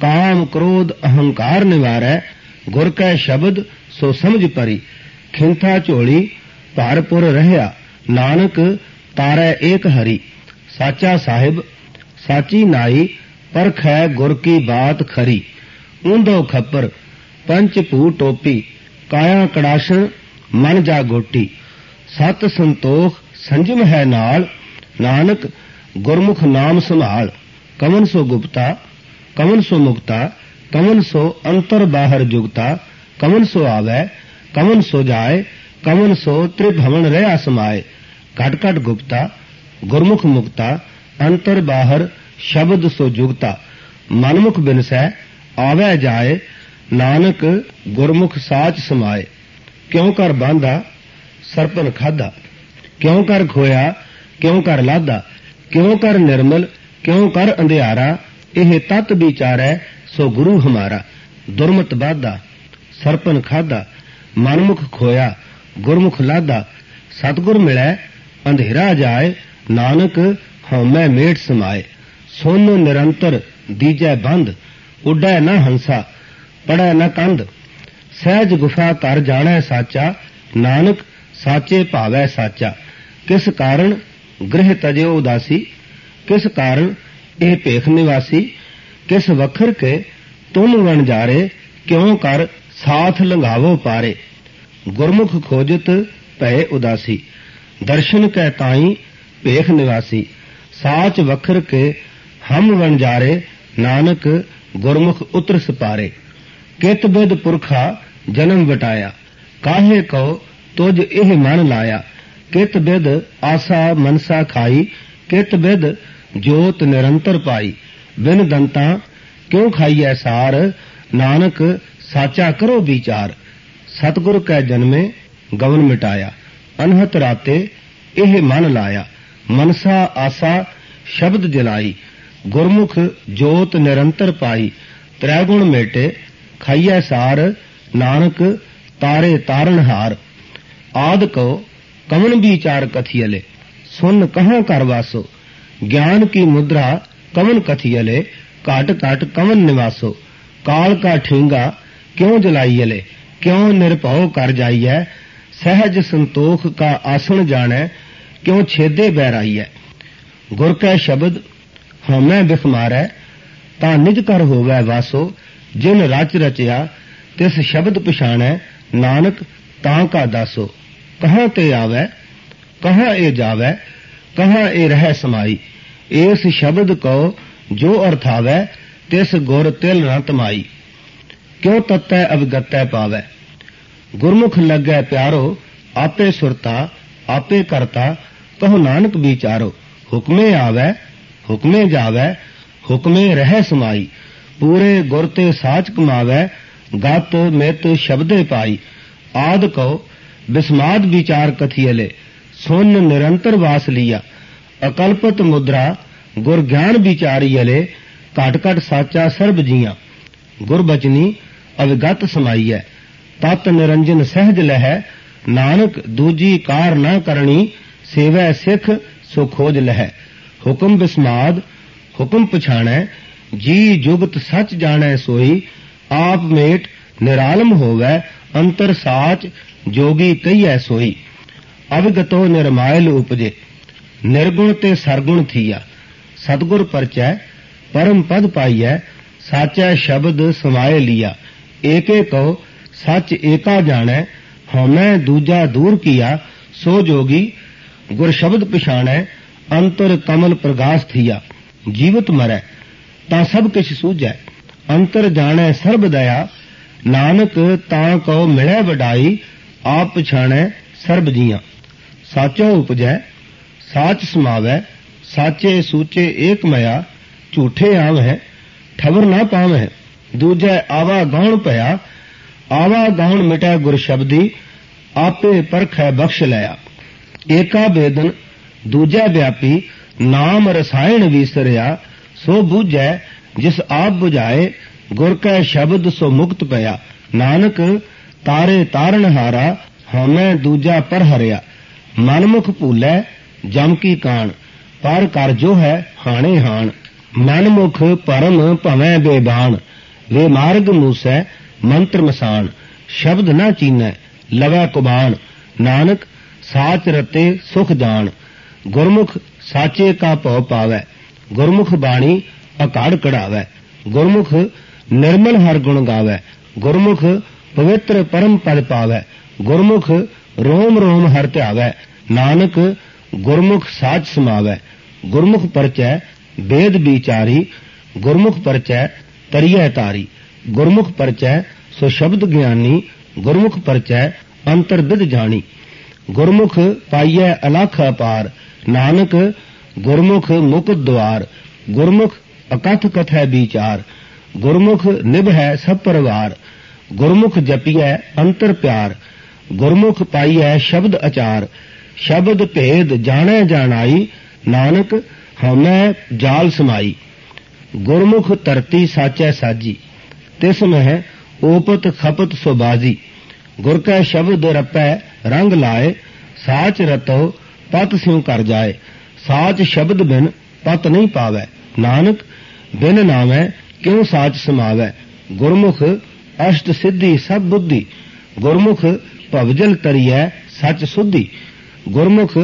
ਕਾਮ ਕ੍ਰੋਧ ਅਹੰਕਾਰ ਨਿਵਾਰੈ, ਗੁਰ ਕੈ ਸ਼ਬਦ ਸੋ ਸਮਝ ਪਰੀ। ਖਿੰਥਾ ਝੋਲੀ ਭਾਰਪੁਰ ਰਹਿਆ, ਨਾਨਕ ਤਾਰੈ ਏਕ ਹਰੀ। ਸਾਚਾ ਸਾਹਿਬ ਸਾਚੀ ਨਾਈ, ਪਰਖੈ ਗੁਰ ਕੀ ਬਾਤ ਖਰੀ। ਊਂਧੋ ਖੱਪਰ ਪੰਚ ਭੂ ਟੋਪੀ, ਕਾਇਆ ਕੜਾਸ਼ਣ ਮਨ ਜਾ ਗੋਟੀ। ਸਤ ਸੰਤੋਖ ਸੰਜਮ ਹੈ ਨਾਲ, ਨਾਨਕ ਗੁਰਮੁਖ ਨਾਮ ਸੰਭਾਲ। ਕਮਨ ਸੋ ਗੁਪਤਾ ਕਮਨ ਸੋ ਮੁਕਤਾ, ਕਮਨ ਸੋ ਅੰਤਰ ਬਾਹਰ ਜੁਗਤਾ। ਕਮਨ ਸੋ ਆਵੈ ਕਮਨ ਸੋ ਜਾਏ, ਕਮਨ ਸੋ ਤ੍ਰਿਭਵਨ ਰਹਿਆ ਸਮਾਏ। ਘਟ ਘਟ ਗੁਪਤਾ ਗੁਰਮੁਖ ਮੁਕਤਾ, ਅੰਤਰ ਬਾਹਰ ਸ਼ਬਦ ਸੋ ਜੁਗਤਾ। ਮਨਮੁਖ ਬਿਨਸੈ ਆਵੈ ਜਾਏ, ਨਾਨਕ ਗੁਰਮੁਖ ਸਾਚ ਸਮਾਏ। ਕਿਉ ਕਰ ਬਾਂਧਾ ਸਰਪਨ ਖਾਧਾ, ਕਿਉ ਕਰ ਖੋਇਆ ਕਿਉ ਕਰ ਲਾਧਾ। ਕਿਉ ਕਰ ਨਿਰਮਲ ਕਿਉ ਕਰ ਅੰਧਿਆਰਾ, ਇਹ ਤਤ ਵਿਚਾਰੈ ਸੋ ਗੁਰੂ ਹਮਾਰਾ। ਦੁਰਮਤ ਬਾਧਾ ਸਰਪਨ ਖਾਧਾ, ਮਨਮੁਖ ਖੋਇਆ ਗੁਰਮੁਖ ਲਾਧਾ। ਸਤਿਗੁਰ ਮਿਲੈ ਅੰਧੇਰਾ ਜਾਏ, ਨਾਨਕ ਹਉਮੈ ਮੇਟ ਸਮਾਏ। ਸੁਨ ਨਿਰੰਤਰ ਦੀਜੈ ਬੰਦ, ਉੱਡੈ ਨ ਹੰਸਾ ਪੜੈ ਨ ਕੰਧ। ਸਹਿਜ ਗੁਫਾ ਘਰ ਜਾਣੈ ਸਾਚਾ, ਨਾਨਕ ਸਾਚੇ ਭਾਵੈ ਸਾਚਾ। ਕਿਸ ਕਾਰਨ ਗ੍ਰਹਿ ਤਜਿਓ ਉਦਾਸੀ, ਕਿਸ ਕਾਰਨ ਇਹ ਭੇਖ ਨਿਵਾਸੀ। ਕਿਸ ਵਖਰ ਕੇ ਤੁਮ ਵਣਜਾਰੇ, ਕਿਉ ਕਰ ਸਾਥ ਲੰਘਾਵੋ ਪਾਰੇ। ਗੁਰਮੁਖ ਖੋਜਤ ਭੈ ਉਦਾਸੀ, ਦਰਸ਼ਨ ਕੈ ਤਾਈ ਭੇਖ ਨਿਵਾਸੀ। ਸਾਚ ਵਖਰ ਕੇ ਹਮ ਵਣਜਾਰੇ, ਨਾਨਕ ਗੁਰਮੁਖ ਉਤਰ ਸਪਾਰੇ। ਕਿਤ ਬਿਦ ਪੁਰਖਾ ਜਨਮ ਵਟਾਇਆ, ਕਾਹੇ ਕਉ ਤੁਝ ਇਹ ਮਨ ਲਾਇਆ। ਕਿਤ ਬਿਦ ਆਸਾ ਮਨਸਾ ਖਾਈ, ਕਿਤ ਬਿਦ ਜੋਤ ਨਿਰੰਤਰ ਪਾਈ। ਬਿਨ ਦੰਤਾ ਕਿਉ ਖਾਈਐ ਸਾਰ, ਨਾਨਕ ਸਾਚਾ ਕਰੋ ਵਿਚਾਰ। ਸਤਿਗੁਰ ਕੈ ਜਨਮੇ ਗਵਨ ਮਿਟਾਇਆ, ਅਨਹਤ ਰਾਤੇ ਇਹ ਮਨ ਲਾਇਆ। ਮਨਸਾ ਆਸਾ ਸ਼ਬਦ ਜਲਾਈ, ਗੁਰਮੁਖ ਜੋਤ ਨਿਰੰਤਰ ਪਾਈ। ਤ੍ਰੈ ਗੁਣ ਮੇਟੇ ਖਾਈਐ ਸਾਰ, ਨਾਨਕ ਤਾਰੇ ਤਾਰਨ ਹਾਰ। ਆਦ ਕੋ ਕਮਨ ਵਿਚਾਰ ਕਥੀਅਲੇ, ਸੁਨ ਕਹਾਂ ਕਰ ਵਾਸੋ। ਗਿਆਨ ਕੀ ਮੁਦਰਾ ਕਮਨ ਕਥੀਅਲੇ, ਘਟ ਘਟ ਕਮਨ ਨਿਵਾਸੋ। ਕਾਲ ਕਾ ਠੀਂਗਾ ਕਿਉ ਜਲਾਈਅਲੇ, ਕਿਉ ਨਿਰਭਉ ਕਰ ਜਾਈਐ। ਸਹਿਜ ਸੰਤੋਖ ਕਾ ਆਸਣ ਜਾਣੈ, ਕਿਉ ਛੇਦੇ ਬਹਿਰਾਈਐ। ਗੁਰ ਕੈ ਸ਼ਬਦ ਹਉਮੈ ਬਿਖ ਮਾਰੈ, ਤਾਂ ਨਿਜ ਕਰ ਹੋਵੈ ਵਾਸੋ। ਜਿਨ ਰਚ ਰਚਿਆ ਤਿਸ ਸ਼ਬਦ ਪਛਾਣੈ, ਨਾਨਕ ਤਾਂ ਕਾ ਦਾਸੋ। ਕਹਾਂ ਤੇ ਆਵੈ ਕਹਾਂ ਇਹ ਜਾਵੈ, ਕਹਾਂ ਇਹ ਰਹਿ ਸਮਾਈ। ਇਸ ਸ਼ਬਦ ਕੋ ਜੋ ਅਰਥਾਵੈ, ਤਿਸ ਗੁਰ ਤਿਲ ਨ ਤਮਾਈ। ਕਿਉ ਤਤੈ ਅਵਗਤੈ ਪਾਵੈ, ਗੁਰਮੁਖ ਲੱਗੈ ਪਿਆਰੋ। ਆਪੇ ਸੁਰਤਾ ਆਪੇ ਕਰਤਾ, ਕਹੋ ਨਾਨਕ ਵਿਚਾਰੋ। ਹੁਕਮੇ ਆਵੈ ਹੁਕਮੇ ਜਾਵੈ, ਹੁਕਮੇ ਰਹਿ ਸਮਾਈ। ਪੂਰੇ ਗੁਰ ਤੇ ਸਾਚ ਕਮਾਵੈ, ਗਤ ਮਿਤ ਸ਼ਬਦੇ ਪਾਈ। ਆਦ ਕਉ ਬਿਸਮਾਦ ਵਿਚਾਰ ਕਥੀਅਲੇ, ਸੁਨ ਨਿਰੰਤਰ ਵਾਸ ਲੀਆ। ਅਕਲਪਤ ਮੁਦਰਾ ਗੁਰ ਗਿਆਨ ਵਿਚਾਰੀਅਲੇ, ਘਟ ਘਟ ਸਾਚਾ ਸਰਬ ਜੀਆਂ। ਗੁਰ ਬਚਨੀ ਅਵਗਤ ਸਮਾਈਐ, ਤਤ ਨਿਰੰਜਨ ਸਹਿਜ ਲਹੈ। ਨਾਨਕ ਦੂਜੀ ਕਾਰ ਨਾ ਕਰਨੀ, ਸੇਵੈ ਸਿੱਖ ਸੋ ਖੋਜ ਲਹੈ। ਹੁਕਮ ਬਿਸਮਾਦ ਹੁਕਮ ਪਛਾਣੈ, ਜੀ ਜੁਗਤ ਸੱਚ ਜਾਣੈ ਸੋਈ। ਆਪ ਮੇਟ ਨਿਰਾਲਮ ਹੋਵੈ, ਅੰਤਰ ਸਾਚ ਜੋਗੀ ਕਹੀਐ ਸੋਈ। ਅਵਗਤੋ ਨਿਰਮਾਇਲ ਉਪਜੇ, ਨਿਰਗੁਣ ਤੇ ਸਰਗੁਣ ਥੀਆ। ਸਤਿਗੁਰ ਪਰਚੈ ਪਰਮ ਪਦ ਪਾਈਐ, ਸਾਚੈ ਸ਼ਬਦ ਸਮਾਏ ਲੀਆ। ਏਕੇ ਕਉ ਸੱਚ ਏਕਾ ਜਾਣੈ, ਹਉਮੈ ਦੂਜਾ ਦੂਰ ਕੀਆ। ਸੋ ਜੋਗੀ ਗੁਰ ਸ਼ਬਦ ਪਛਾਣੈ, ਅੰਤਰ ਕਮਲ ਪ੍ਰਗਾਸ ਥੀਆ। ਜੀਵਤ ਮਰੈ ਤਾਂ ਸਭ ਕਿਛ ਸੂਝੈ, ਅੰਤਰ ਜਾਣੈ ਸਰਬ ਦਇਆ। ਨਾਨਕ ਤਾਂ ਕਉ ਮਿਲੈ ਵਡਾਈ, ਆਪ ਪਛਾਣੈ ਸਰਬ ਜੀਆਂ। ਸਾਚੋ ਉਪਜੈ ਸਾਚ ਸਮਾਵੈ, ਸਾਚੇ ਸੂਚੇ ਏਕ ਮਇਆ। ਝੂਠੇ ਆਵਹਿ ਠਵਰ ਨਾ ਪਾਵਹਿ, ਦੂਜੈ ਆਵਾ ਗਾਉਣ ਭਇਆ। ਆਵਾ ਗਾਉਣ ਮਿਟੈ ਗੁਰ ਸ਼ਬਦੀ, ਆਪੇ ਪਰਖੈ ਬਖਸ਼ ਲਿਆ। ਏਕਾ ਬੇਦਨ ਦੂਜੈ ਵਿਆਪੀ, ਨਾਮ ਰਸਾਇਣ ਵੀਸਰਿਆ। ਸੋ ਬੂਝੈ ਜਿਸ ਆਪ ਬੁਝਾਏ, ਗੁਰ ਕੈ ਸ਼ਬਦ ਸੋ ਮੁਕਤ ਪਿਆ। ਨਾਨਕ ਤਾਰੇ ਤਾਰਨ ਹਾਰਾ, ਹਉਮੈ ਦੂਜਾ ਪਰ ਹਰਿਆ। ਮਨਮੁਖ ਭੂਲੈ ਜਮ ਕੀ ਕਾਣ, ਪਰ ਕਰ ਜੋ ਹੈ ਹਾਣੇ ਹਾਣ। ਮਨਮੁਖ ਭਰਮ ਭਵੈ ਬੇਬਾਨ, वे मार्ग मूसै मंत्र मसान, शब्द न चीनै लवै कुबान। नानक साच रते सुख जान, गुरमुख साचे का भव पावै। गुरमुख बाणी अकाड़ कढ़ावै, गुरमुख निर्मल हर गुण गावै। गुरमुख पवित्र परम पद पावै, गुरमुख रोम रोम हर ध्यावै। नानक गुरमुख साच समावै, गुरमुख परचै वेद विचारी। गुरमुख परचै तरियै तारी, गुरमुख परचै सो शब्द ज्ञानी। गुरमुख परचै अंतर विद जानी, गुरमुख पाइयै अलख अपार। नानक गुरमुख मुक्त द्वार, गुरमुख अकथ कथै विचार। गुरमुख निभै सब परिवार, गुरमुख जपियै अंतर प्यार। गुरमुख पाइयै शब्द अचार, शब्द भेद जानै जानाई। नानक हमै जाल समाई, गुरमुख धरती साचै साजी। तिस मह ओपत खपत सुबाजी, गुर कै शब्द रपै रंग लाए। साच रतो पत स्यों कर जाए, साच शब्द बिन पत नहीं पावै। नानक बिन नामै क्यों साच समावै। गुरमुख अष्ट सिद्धि सब बुद्धि, गुरमुख भवजल तरियै सच सुधि। गुरमुख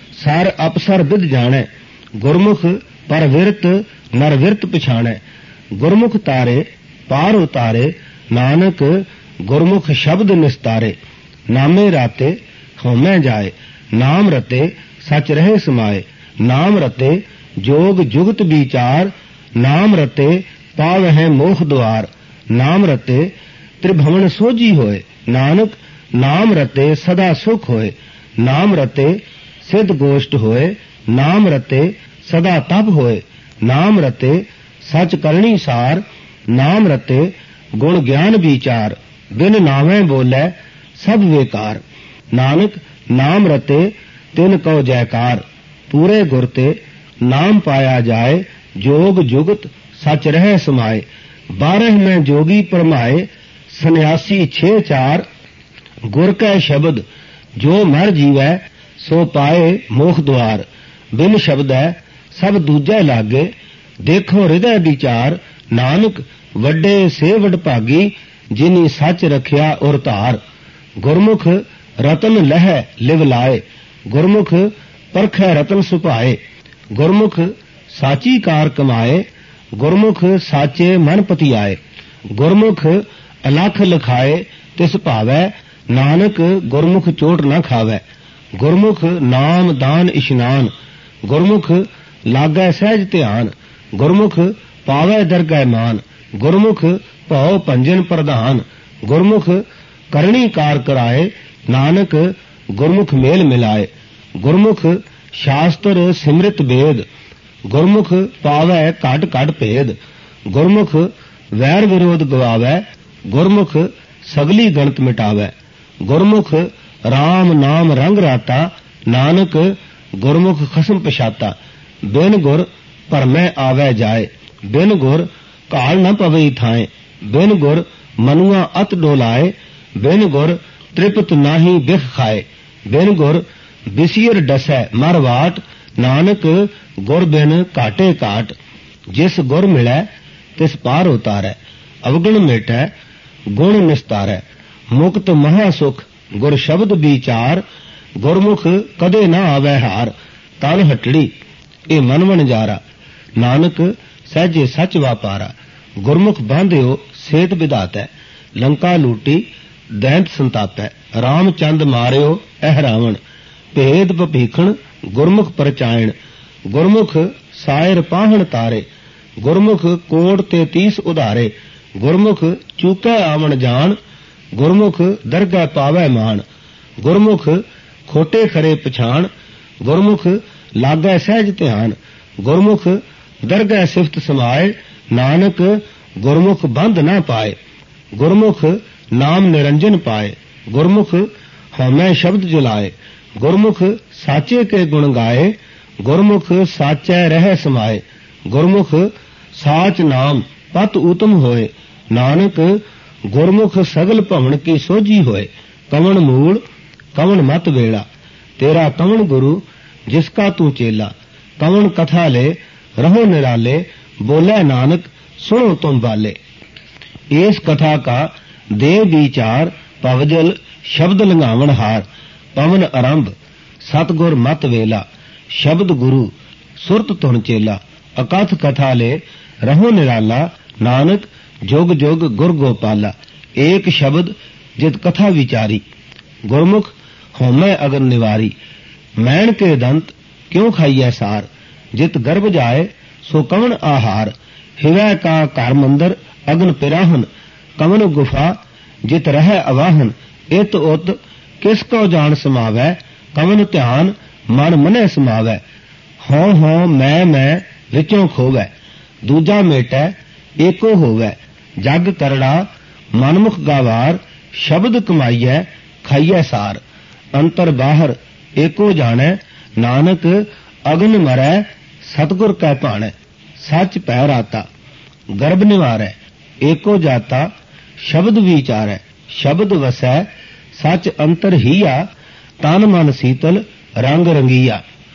सर अपसर विद जानै, गुरमुख परविरत नरविरत पछाणै। गुरमुख तारे पार उतारे, नानक गुरमुख शब्द निस्तारे। नामे राते होमै जाए, नाम रते सच रहे समाए। नाम रते जोग जुगत विचार, नाम रते पावै मोख द्वार। नाम रते त्रिभुवन सोझी होए, नानक नाम रते सदा सुख होए। नाम रते सिद्ध गोष्ठ होए, नाम रते सदा तप होए। नाम रते सच करणी सार, नाम रते गुण ज्ञान विचार। बिन नामै बोलै सब बेकार, नानक नाम रते तिन कौ जयकार। पूरे गुर ते नाम पाया जाए, जोग जुगत सच रहे समाए। 12 में जोगी परमाए, सन्यासी 6 4। गुर कै शब्द जो मर जीवै, सो पाए मोख द्वार। बिन शब्दै सब दूजै लागे, देखो हृदय विचार। नानक वड्डे से वडभागी, जिनी सच रखिया और धार। गुरमुख रतन लह लिव लाए, गुरमुख परखै रतन सुभाए। गुरमुख साची कार कमाए, गुरमुख साचे मन पतियाए। गुरमुख अलख लखाए तिस भावै, नानक गुरमुख चोट न खावै। गुरमुख नाम दान इशनान, गुरमुख लागै सहज ध्यान। गुरमुख पावै दरगह मान, गुरमुख भव भंजन प्रधान। गुरमुख करणी कार कराए, नानक गुरमुख मेल मिलाए। गुरमुख शास्त्र सिमृत वेद, गुरमुख पावै घट घट भेद। गुरमुख वैर विरोध गवावै, गुरमुख सगली गणत मिटावै। गुरमुख राम नाम रंग राता, नानक गुरमुख खसम पछाता। बिन गुर भरमै आवै जाए, बिन गुर घाल न पवई थाए। बिन गुर मनुआ अत डोलाए, बिन गुर तृप्त नाही बिख खाए। बिन गुर बिसियर डसै मर वाट, नानक गुर बिन घाटे घाट। जिस गुर मिलै तिस पार उतारै, अवगुण मिटै गुण निस्तारै। मुक्त महासुख गुर शब्द विचार, गुरमुख कदे न आवे हार। तल हटड़ी ए मन वणजारा, नानक सहजे सच वापारा। गुरमुख बांधियो सेत विधातै, लंका लूटी दैंत संतापै। रामचंद मारियो एह रावण, भेद भभीखण गुरमुख परचायण। गुरमुख सायर पाहण तारे, गुरमुख कोट ते 30 उधारे। गुरमुख चूकै आवण जान, गुरमुख दरगह पावै मान। गुरमुख खोटे खरे पछाण, गुरमुख लागै सहज ध्यान। गुरमुख दरगह सिफत समाए, नानक गुरमुख बंध न पाए। गुरमुख नाम निरंजन पाए, गुरमुख हमै शब्द जलाए। गुरमुख साचे के गुण गाए, गुरमुख साचै रह समाए। गुरमुख साच नाम पत उत्तम होए, नानक गुरमुख सगल भवन की सोझी होए। कवन मूल कवन मत वेला, तेरा कवन गुरु जिसका तू चेला। कवन कथा ले रहो निराले, बोले नानक सुनो तुम बाले। इस कथा का देव विचार पवजल शब्द लंघावन हार पवन आरंभ सतगुर मत वेला शब्द गुरु सुरत तुन चेला अकथ कथा ले रहो निराला नानक जोग जोग गुर गोपाला एक शब्द जित कथा विचारी गुरमुख होमै अगर निवारी मैन के दंत क्यों खाइए सार जित गर्भ जाए सो कवन आहार हिवै का घर मंदर अग्न पिराहन कवन गुफा जित रह अवाहन इत उत किस को जान समावै कवन ध्यान मन मने समावै हों मैं विचों खोवै दूजा मेटै एको होवै जग करड़ा मनमुख गावार शब्द कमाइयै खाइयै सार अंतर बाहर एको जानै नानक अग्न मरै सतगुर कै भाणै सच पै राता गर्भ निवारै एको जाता शब्द विचारै शब्द वसै सच अंतर हीया तन मन शीतल रंग रंगीया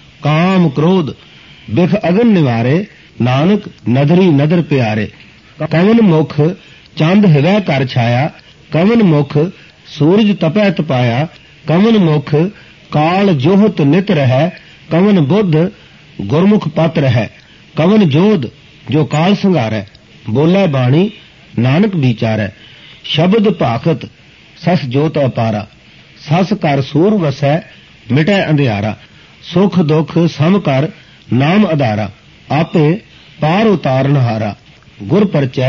काम क्रोध बिख अगन निवारे नानक नदरी नदर प्यारे कवन मुख चंद हिवै कर छाया कवन मुख सूरज तपै तपाया कवन मुख काल जोहत नित रहै कवन बुद्ध गुरमुख पत रहै कवन जोध जो काल संघारै बोलै बाणी नानक विचारै शब्द भाखत सस जोत अपारा सस कर सूर वसै मिटै अंधियारा सुख दुख सम कर नाम आधारा आपे पार उतारन हारा गुर परचै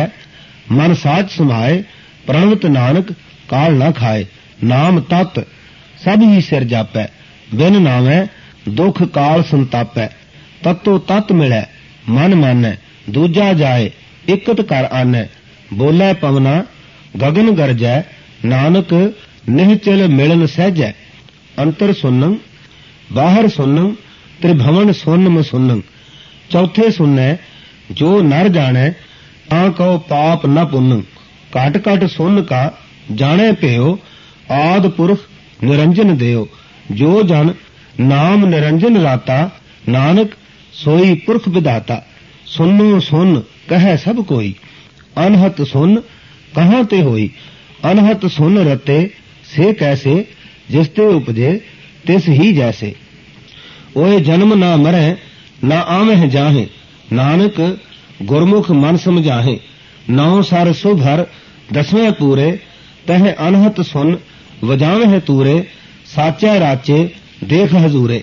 मन साच समाए प्रणवत नानक काल न खाए नाम तत् सब ही सिर जापै बिन नावै दुख काल संतापै तत्तो तत् मिलै मन मानै दूजा जाए इकत कर आनै बोलै पवना गगन गरजै नानक निहचल मिलन सहजै अंतर सुनन बाहर सुनन त्रिभवन सुनम सुनन चौथे सुनै जो नर जानै तां कहो पाप न पुन्न घट घट सुन का जाने पेयो आद पुरख निरंजन देयो जो जन नाम निरंजन राता नानक सोई पुरख विधाता सुनो सुन कहे सब कोई अनहत सुन कहाँ ते होई अनहत सुन रते से कैसे जिसते उपजे तिस ही जैसे ओए जन्म ना मरै ना आवें जाहे नानक गुरमुख मन समझाहे नौ सर सुभर दसवें पूरे तह अनहत सुन वजावें तूरे साचे राचे देख हजूरे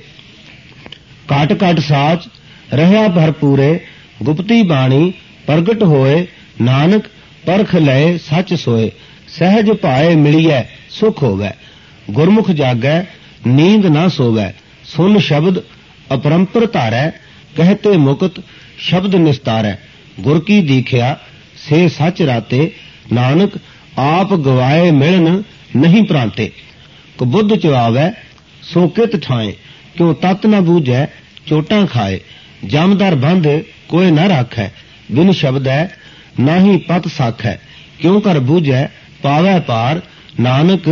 काट काट साच रहा भरपूरे गुप्ती बाणी प्रगट होए नानक परख लय सच सोए सहज पाए मिलिए सुख होवै गुरमुख जागै नींद ना सोवै सुन शब्द अपरंपर धारै कहते मुक्त शब्द निस्तारै गुर की दीख्या से सच राते नानक आप गवाए मिलन नहीं प्रांते कबुद्ध चवावै सो कित ठाए क्यों तत न बूझै चोटां खाए जमदार बंध कोई न राखै बिन शब्द है ना ही पत साख है क्यों कर बूझै पावै पार नानक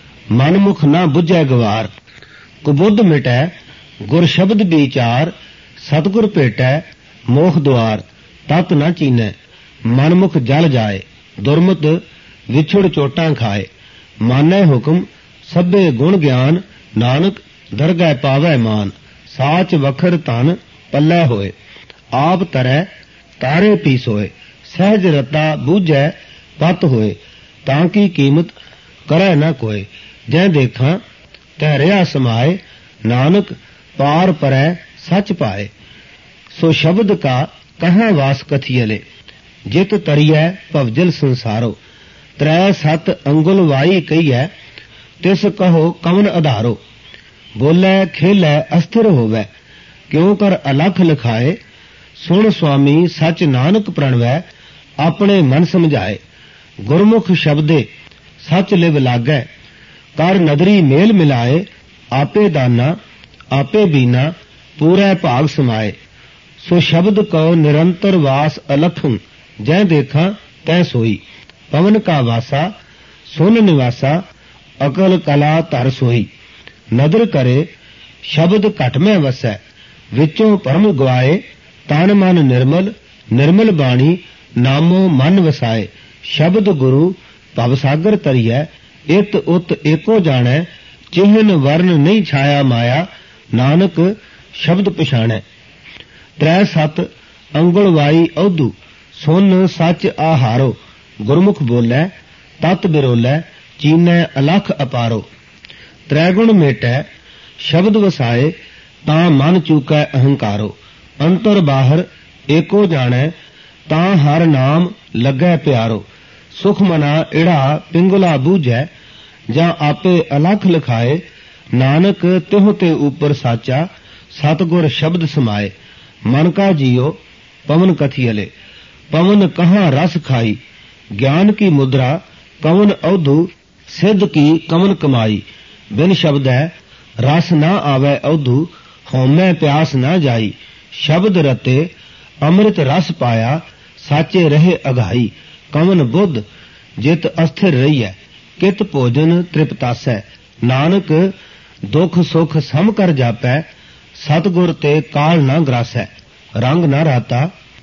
मनमुख न बुझै गवार कुबुद्ध मिटै गुर शब्द विचार सतगुर भेटै मोख द्वार तत न चीनै मनमुख जल जाए दुरमत विछुड़ चोटां खाए मानै हुक्म सभे गुण ज्ञान नानक दरगह पावै मान साच वखर तन पल्लै होए आप तरै तारे पी सोए सहज रता बूझै पत होए ताकि कीमत करे न कोय जै देखा तै रहा समाए नानक पार परै सच पाए सो शब्द का कहाँ वास कथियले जित तरियै भवजल संसारो त्रै सत अंगुल वाई कहियै तिस कहो कवन आधारो बोलै खेलै अस्थिर होवै क्यों कर अलख लिखाए सुन स्वामी सच नानक प्रणवै अपने मन समझाए गुरमुख शब्दे सच लिव लागै कर नदरी मेल मिलाए आपे दाना आपे बीना पूरा भाग समाए सो शब्द को निरंतर वास अलखन जै देखा तै सोई पवन का वासा सुन निवासा अकल कला धर सोई नदर करे शब्द घट में वसै विचों परम गवाए तन मन निर्मल निर्मल बाणी नामो मन वसाए शब्द गुरु भवसागर तरियै इत उत एको जानै चिहन वर्ण नहीं छाया माया नानक शब्द पछाणै त्रै सत अंगुलवाई औधु सुन सच आहारो गुरमुख बोलै तत बिरोलै चीनै अलख अपारो त्रैगुण मेटै शब्द वसाए तां मन चूकै अहंकारो अंतर बाहर एको जानै तां हर नाम लगै प्यारो सुख मना इड़ा पिंगला बूझै ਜਾਂ ਆਪੇ ਅਲਖ ਲਿਖਾਏ ਨਾਨਕ ਤਿਹੁ ਤੇ ਉਪਰ ਸਾਚਾ ਸਤਗੁਰ ਸ਼ਬਦ ਸਮਾਏ ਮਨ ਕਾ ਜੀਓ ਪਵਨ ਕਥੀਅਲੇ ਪਵਨ ਕਹਾਂ ਰਸ ਖਾਈ ਗਿਆਨ ਕੀ ਮੁਦਰਾ ਕਵਨ ਔਧੂ ਸਿੱਧ ਕੀ ਕਵਨ ਕਮਾਈ ਬਿਨ ਸ਼ਬਦੈ ਰਸ ਨਾ ਆਵੈ ਔਧੂ ਹਉਮੈ ਪਿਆਸ ਨਾ ਜਾਈ ਸ਼ਬਦ ਰਤੇ ਅੰਮ੍ਰਿਤ ਰਸ ਪਾਇਆ ਸਾਚੇ ਰਹੇ ਅਗਾਈ ਕਵਨ ਬੁੱਧ ਜਿਤ ਅਸਥਿਰ ਰਹੀਐ कित भोजन तृप्तासै नानक दुख सुख सम कर जापै सतगुर ते काल न ग्रासै रंग न राता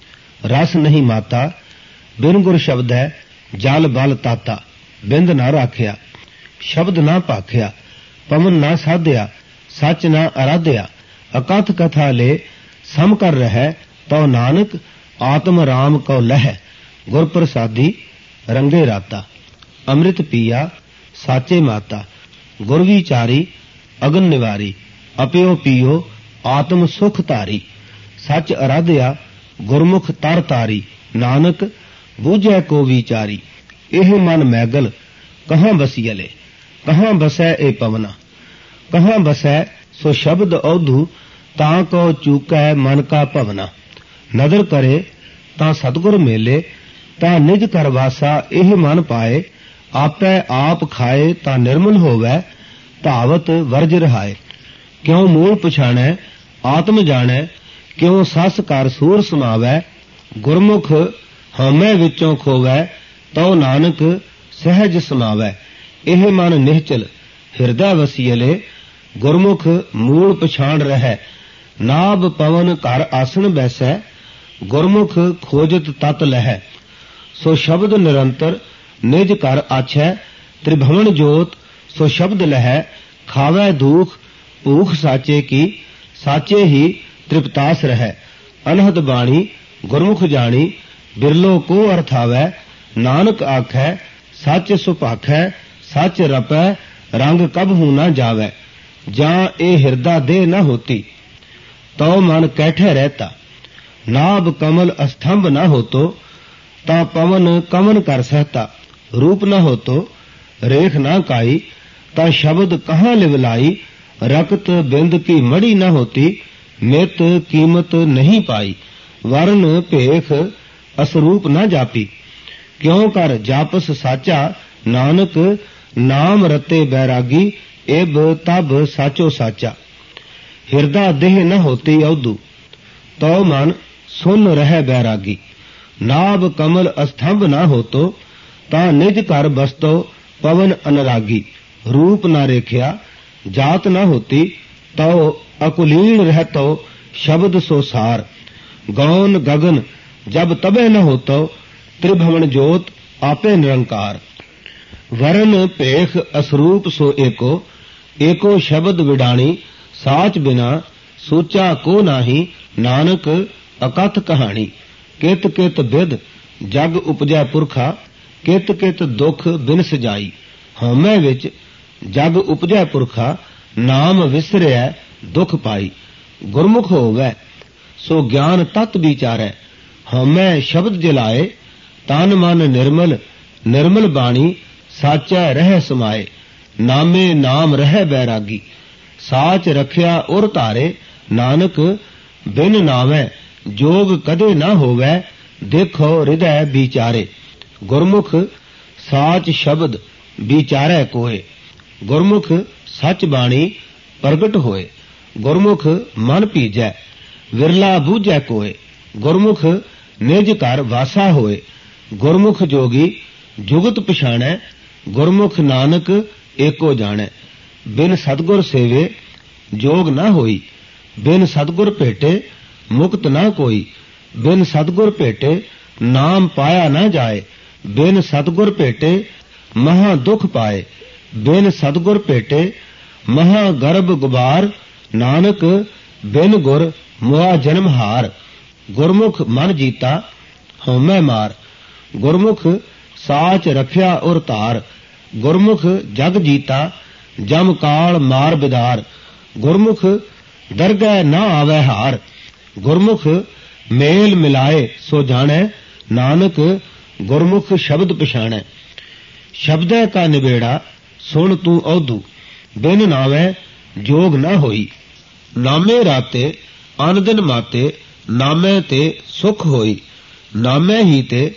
रस नहीं माता बिन गुर शब्द है जल बल ताता बिंद न राख्या शब्द न भाख्या पवन न साध्या सच न आराध्या अकथ कथा ले सम कर रहै तो नानक आत्म राम को लह गुर प्रसादी रंगे राता अमृत पिया साचे माता गुर विचारी अगन निवारी अपियो पियो आत्म सुख तारी सच आराध्या गुरमुख तर तारी नानक बूझै को विचारी एह मन मैगल कहाँ बसियले कहाँ बसै ए पवना कहाँ बसै सो शब्द औधु तां को चूकै मन का भवना नदर करे तां सतगुर मेले तां निज कर वासा एह मन पाए आपै आप खाए ता निर्मल होवै धावत वर्ज रहाए क्यों मूल पछाणै आत्म जाणै क्यों सस कर सूर समावै गुरमुख हौमै विचों खोवै तो नानक सहज समावै एह मन निहचल हिरदै वसीयले गुरमुख मूल पछाण रहै नाभ पवन घर आसन बैसै गुरमुख खोजत तत लहै सो शब्द निरंतर निज कर आछै त्रिभुवन जोत सो शब्द लहै खावै दुख भूख साचे की साचे ही तृप्तास रहै अनहद बाणी गुरमुख जानी बिरलो को अर्थावै नानक आखै सच सुभाखै सच रपै रंग कबहू न जावै जां ए हिरदा दे न होती तो मन कैठे रहता नाभ कमल अस्तंभ न होतो ता पवन कमन कर सहता रूप न हो तो रेख न काई ता शब्द कहाँ लिवलाई रक्त बिंद की मड़ी न होती मित कीमत नहीं पाई वर्ण भेख असरूप न जापी क्यों कर जापस साचा नानक नाम रते बैरागी एब तब साचो साचा हिरदा देह न होती औधु तो मन सुन रह बैरागी नाभ कमल अस्तंभ न हो तो ता निज कर बस्तो पवन अनुरागी रूप न रेख्या जात न होती तो अकुलीन रहतो शब्द सो सार गौन गगन जब तबे न होतो त्रिभुवन जोत आपे निरंकार वरण भेख असरूप सो एको एको शब्द विडाणी साच बिना सोचा को नाही नानक अकथ कहानी कित कित बिद जग उपजै पुरखा कित कित दुख बिन सजाई हौमै विच जग उपजै पुरखा नाम विसरिया दुख पाई गुरमुख होवै सो ज्ञान तत् विचारै हौमै शब्द जलाए तन मन निर्मल निर्मल बाणी साचै रह समाए नामे नाम रह बैरागी साच रखिया उर धारे नानक बिन नावै जोग कदे न होवै देखो हृदय विचारे गुरमुख साच शब्द विचारै कोय गुरमुख सच बाणी प्रगट होए गुरमुख मन पीजै विरला बूझै कोय गुरमुख निज घर वासा होए गुरमुख जोगी जुगत पछाणै गुरमुख नानक एको जाणै बिन सतगुर सेवे जोग न होई बिन सतगुर भेटे मुक्त न कोई बिन सतगुर भेटे नाम पाया न जाए ਬਿਨ ਸਤਿਗੁਰ ਭੇਟੇ ਮਹਾ ਦੁਖ ਪਾਏ। ਬਿਨ ਸਤਿਗੁਰ ਭੇਟੇ ਮਹਾ ਗਰਭ ਗੁਬਾਰ। ਨਾਨਕ ਬਿਨ ਗੁਰ ਮੁਆ ਜਨਮ ਹਾਰ। ਗੁਰਮੁਖ ਮਨ ਜੀਤਾ ਹਉਮੈ ਮਾਰ। ਗੁਰਮੁਖ ਸਾਚ ਰਖਿਆ ਔਰ ਧਾਰ। ਗੁਰਮੁਖ ਜਗ ਜੀਤਾ ਜਮ ਕਾਲ ਮਾਰ ਬਿਦਾਰ। ਗੁਰਮੁਖ ਦਰਗਹਿ ਨਾ ਆਵੈ ਹਾਰ। ਗੁਰਮੁਖ ਮੇਲ ਮਿਲਾਏ ਸੋ ਜਾਣੈ। ਨਾਨਕ ਗੁਰਮੁਖ ਸ਼ਬਦ ਪਛਾਣੈ। ਸ਼ਬਦੈ ਕਾ ਨਿਬੇੜਾ ਸੁਣ ਤੂੰ ਔਧੂ। ਬਿਨ ਨਾਵੈ ਜੋਗ ਨਾ ਹੋਈ। ਨਾਮੇ ਰਾਤੇ ਅਨ ਦਿਨ ਮਾਤੇ। ਨਾਮੈ ਤੇ ਸੁਖ ਹੋਈ। ਨਾਮੈ ਹੀ ਤੇ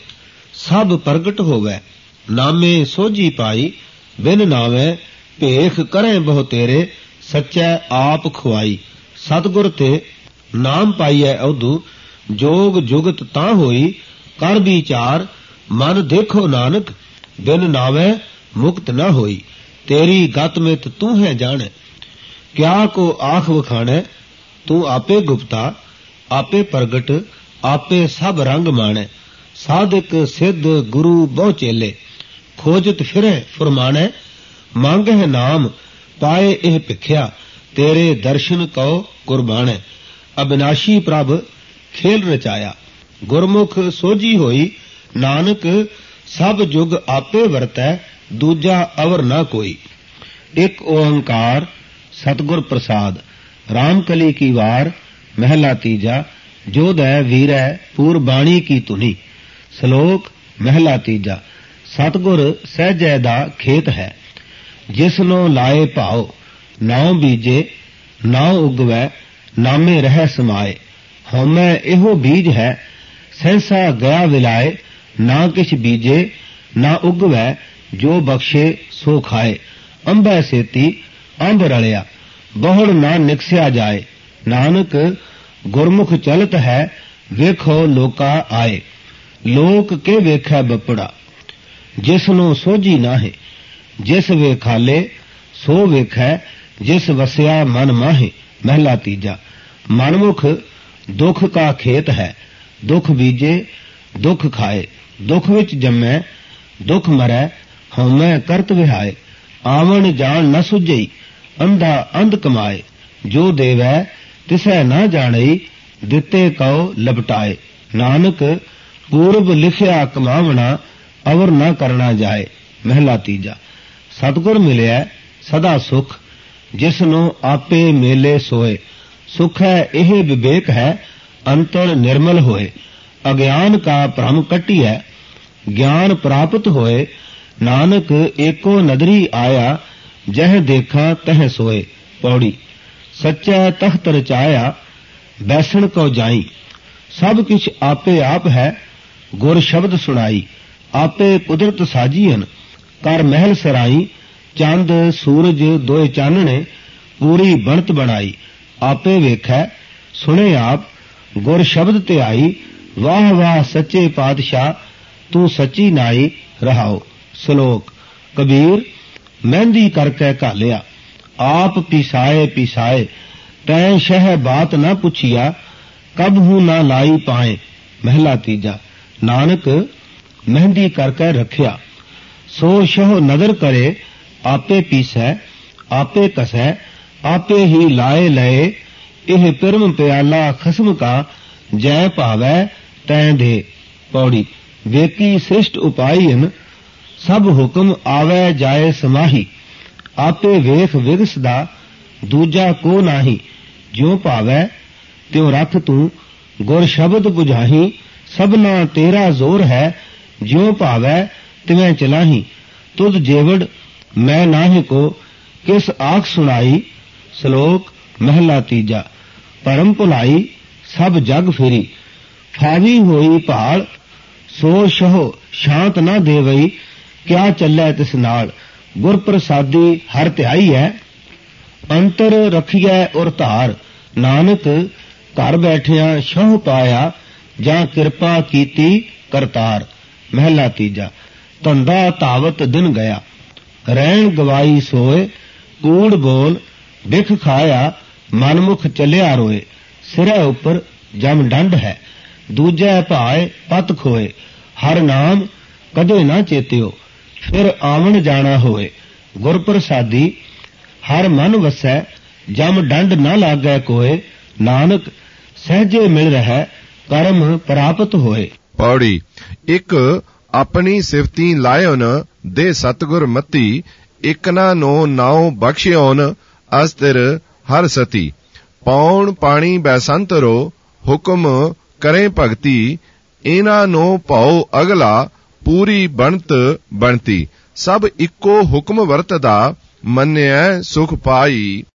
ਸਭ ਪ੍ਰਗਟ ਹੋਵੈ। ਨਾਮੇ ਸੋਝੀ ਪਾਈ। ਬਿਨ ਨਾਵੈ ਭੇਖ ਕਰੈ ਬਹੁ ਤੇਰੇ। ਸੱਚੈ ਆਪ ਖੁਆਈ। ਸਤਿਗੁਰ ਤੇ ਨਾਮ ਪਾਈਐ ਔਧੂ। ਜੋਗ ਜੁਗਤ ਤਾਂ ਹੋਈ। ਕਰ ਵਿਚਾਰ ਮਨ ਦੇਖੋ ਨਾਨਕ। ਬਿਨ ਨਾਵੈ ਮੁਕਤ ਨਾ ਹੋਈ। ਤੇਰੀ ਗਤ ਮਿਤ ਤੂੰ ਹੈ ਜਾਣੈ। ਕਿਆ ਕੋ ਆਖ ਵਖਾਣੈ। ਤੂੰ ਆਪੇ ਗੁਪਤਾ ਆਪੇ ਪ੍ਰਗਟ ਆਪੇ ਸਭ ਰੰਗ ਮਾਣੈ। ਸਾਧਕ ਸਿੱਧ ਗੁਰੂ ਬਹੁ ਚੇਲੇ। ਖੋਜਤ ਫਿਰੈ ਫੁਰਮਾਣੈ। ਮੰਗਹਿ ਨਾਮ ਪਾਏ ਇਹ ਭਿਖਿਆ। ਤੇਰੇ ਦਰਸ਼ਨ ਕਉ ਕੁਰਬਾਣੈ। ਅਬਿਨਾਸ਼ੀ ਪ੍ਰਭ ਖੇਲ ਰਚਾਇਆ। ਗੁਰਮੁਖ ਸੋਝੀ ਹੋਈ। ਨਾਨਕ ਸਭ ਜੁਗ ਆਪੇ ਵਰਤੈ। ਦੂਜਾ ਅਵਰ ਨਾ ਕੋਈ। ਇੱਕ ਓੰਕਾਰ ਸਤਿਗੁਰ ਪ੍ਰਸਾਦ। ਰਾਮਕਲੀ ਕੀ ਵਾਰ ਮਹਿਲਾ ਤੀਜਾ। ਜੋਧੈ ਵੀਰੈ ਪੂਰਬਾਣੀ ਕੀ ਧੁਨੀ। ਸ਼ਲੋਕ ਮਹਿਲਾ ਤੀਜਾ। ਸਤਿਗੁਰ ਸਹਿਜੈ ਦਾ ਖੇਤ ਹੈ। ਜਿਸਨੋਂ ਲਾਏ ਭਾਉ ਨਾਉ ਬੀਜੇ। ਨਾਉ ਉਗਵੈ ਨਾਮੇ ਰਹਿ ਸਮਾਏ। ਹਉਮੈ ਇਹੋ ਬੀਜ ਹੈ ਸਹਿਸਾ ਗਿਆ ਵਿਲਾਏ। ਨਾ ਕਿਛ ਬੀਜੇ ਨਾ ਉਗਵੈ ਜੋ ਬਖਸ਼ੇ ਸੋ ਖਾਏ। ਅੰਬੈ ਸੇਤੀ ਅੰਬ ਰਲਿਆ ਬਹੁੜ ਨਾ ਨਿਕਸਿਆ ਜਾਏ। ਨਾਨਕ ਗੁਰਮੁਖ ਚਲਤ ਹੈ ਵੇਖੋ ਲੋਕਾ ਆਏ। ਲੋਕ ਕੇ ਵੇਖੈ ਬਪੜਾ ਜਿਸਨੂੰ ਸੋਝੀ ਨਾਹੇ। ਜਿਸ ਵੇਖਾਲੇ ਸੋ ਵੇਖੈ ਜਿਸ ਵਸਿਆ ਮਨ ਮਾਹੇ। ਮਹਿਲਾ ਤੀਜਾ। ਮਨਮੁਖ ਦੁਖ ਕਾ ਖੇਤ ਹੈ। ਦੁਖ ਬੀਜੇ ਦੁਖ ਖਾਏ। ਦੁਖ ਵਿੱਚ ਜੰਮੈ ਦੁਖ ਮਰੈ ਹਉਮੈ ਕਰਤ ਵਿਹਾਏ। ਆਵਣ ਜਾਣ ਨ ਸੁਝਈ ਅੰਧਾ ਅੰਧ ਕਮਾਏ। ਜੋ ਦੇਵੈ ਤਿਸੈ ਨਾ ਜਾਣਈ ਦਿੱਤੇ ਕਉ ਲਪਟਾਏ। ਨਾਨਕ ਪੂਰਬ ਲਿਖਿਆ ਕਮਾਵਣਾ ਅਵਰ ਨਾ ਕਰਨਾ ਜਾਏ। ਮਹਿਲਾ ਤੀਜਾ। ਸਤਿਗੁਰ ਮਿਲਿਆ ਸਦਾ ਸੁਖ ਜਿਸਨੂੰ ਆਪੇ ਮੇਲੇ ਸੋਏ। ਸੁਖ ਹੈ ਇਹ ਵਿਵੇਕ ਹੈ ਅੰਤਰ ਨਿਰਮਲ ਹੋਏ। ਅਗਿਆਨ ਕਾ ਭ੍ਰਮ ਕੱਟੀਐ ਗਿਆਨ ਪ੍ਰਾਪਤ ਹੋਏ। ਨਾਨਕ ਏਕੋ ਨਦਰੀ ਆਇਆ ਜਹ ਦੇਖਾਂ ਤਹ ਸੋਏ। ਪੌੜੀ। ਸੱਚਾ ਤਖਤ ਰਚਾਇਆ ਬੈਸਣ ਕੋ ਜਾਈ। ਸਭ ਕਿਛ ਆਪੇ ਆਪ ਹੈ ਗੁਰ ਸ਼ਬਦ ਸੁਣਾਈ। ਆਪੇ ਕੁਦਰਤ ਸਾਜੀਨ ਕਰ ਮਹਿਲ ਸਰਾਈ। ਚੰਦ ਸੂਰਜ ਦੋਏ ਚਾਨਣੇ ਪੂਰੀ ਬਣਤ ਬਣਾਈ। ਆਪੇ ਵੇਖੈ ਸੁਣੇ ਆਪ ਗੁਰ ਸ਼ਬਦ ਤੇ ਆਈ। ਵਾਹ ਵਾਹ ਸੱਚੇ ਪਾਤਸ਼ਾਹ ਤੂੰ ਸੱਚੀ ਨਾਈ ਰਹਾਓ। ਸ਼ਲੋਕ ਕਬੀਰ ਮਹਿੰਦੀ ਕਰਕੇ ਘਾਲਿਆ ਆਪ ਪਿਸਾਏ ਪਿਸਾਏ। ਤੈਂ ਸ਼ਹਿ ਬਾਤ ਨਾ ਪੁੱਛਿਆ ਕਬਹੂ ਨਾ ਲਾਈ ਪਾਏ। ਮਹਿਲਾ ਤੀਜਾ। ਨਾਨਕ ਮਹਿੰਦੀ ਕਰਕੇ ਰੱਖਿਆ ਸੋ ਸ਼ਹੁ ਨਦਰ ਕਰੇ। ਆਪੇ ਪੀਸੈ ਆਪੇ ਕਸੈ ਆਪੇ ਹੀ ਲਾਏ ਲਏ। ਇਹ ਪਿਰਮ ਪਿਆਲਾ ਖਸਮ ਕਾ ਜੈ ਭਾਵੈ ਤੈਂ ਦੇ। ਪੌੜੀ। ਵੇਕੀ ਸ੍ਰਿਸ਼ਟ ਉਪਾਈਨ ਸਭ ਹੁਕਮ ਆਵੈ ਜਾਏ ਸਮਾਹੀ। ਆਪੇ ਵੇਖ ਵਿਗਸਦਾ ਦੂਜਾ ਕੋ ਨਾਹੀ। ਜਿਉ ਭਾਵੈ ਤਿਉ ਰਖ ਤੂੰ ਗੁਰ ਸ਼ਬਦ 부ਝਾਹੀ। ਸਭਨਾ ਤੇਰਾ ਜ਼ੋਰ ਹੈ ਜਿਉ ਭਾਵੈ ਤਿਵੇਂ ਚਲਾਹੀ। ਤੁਧ ਜੇਵੜ ਮੈਂ ਨਾਹੀ ਕੋ ਕਿਸ ਆਖ ਸੁਣਾਈ। ਸ਼ਲੋਕ ਮਹਿਲਾ ਤੀਜਾ। ਭਰਮ ਭੁਲਾਈ ਸਭ ਜਗ ਫਿਰੀ। ਫਾਵੀ ਹੋਈ ਭਾਲ ਸੋ ਸ਼ਹੁ ਸ਼ਾਂਤ ਨਾ ਦੇਵਈ। ਕਿਆ ਚੱਲੈ ਤਿਸ ਨਾਲ ਗੁਰ ਪ੍ਰਸਾਦੀ ਹਰ ਧਿਆਈ ਹੈ। ਅੰਤਰ ਰਖੀਐ ਔਰ ਧਾਰ। ਨਾਨਕ ਘਰ ਬੈਠਿਆਂ ਸ਼ਹੁ ਪਾਇਆ ਜਾਂ ਕਿਰਪਾ ਕੀਤੀ ਕਰਤਾਰ। ਮਹਿਲਾ ਤੀਜਾ। ਧੰਦਾ ਧਾਵਤ ਦਿਨ ਗਿਆ ਰਹਿਣ ਗਵਾਈ ਸੋਏ। ਕੂੜ ਬੋਲ ਬਿਖ ਖਾਇਆ ਮਨਮੁਖ ਚੱਲਿਆ ਰੋਏ। ਸਿਰੇ ਉੱਪਰ ਜਮ ਡੰਡ ਹੈ ਦੂਜੈ ਭਾਏ ਪਤ ਖੋਏ। ਹਰ ਨਾਮ ਕਦੇ ਨਾ ਚੇਤਿਓ, ਫਿਰ ਆਵਣ ਜਾਣਾ ਹੋਏ। ਗੁਰ ਪ੍ਰਸਾਦੀ ਹਰ ਮਨ ਵਸੈ, ਜਮ ਡੰਡ ਨਾ ਲਾਗੈ ਕੋਏ। ਨਾਨਕ ਸਹਿਜੇ ਮਿਲ ਰਹਿ, ਕਰਮ ਪ੍ਰਾਪਤ ਹੋਏ। ਪੌੜੀ। ਇੱਕ ਆਪਣੀ ਸਿਫਤੀ ਲਾਇਓਨ ਦੇ ਸਤਗੁਰ ਮਤੀ, ਇਕਨਾ ਨੋ ਨਾਉ ਬਖਸ਼ਿਓਨ ਅਸਤਿਰ ਹਰ ਸਤੀ। ਪੌਣ ਪਾਣੀ ਬੈਸੰਤਰੋ, ਹੁਕਮ ਕਰੇ ਭਗਤੀ। ਇਹਨਾਂ ਨੂੰ ਭਉ ਅਗਲਾ, ਪੂਰੀ ਬਣਤ ਬਣਤੀ। ਸਭ ਇੱਕੋ ਹੁਕਮ ਵਰਤਦਾ, ਮੰਨਿਐ ਸੁਖ ਪਾਈ।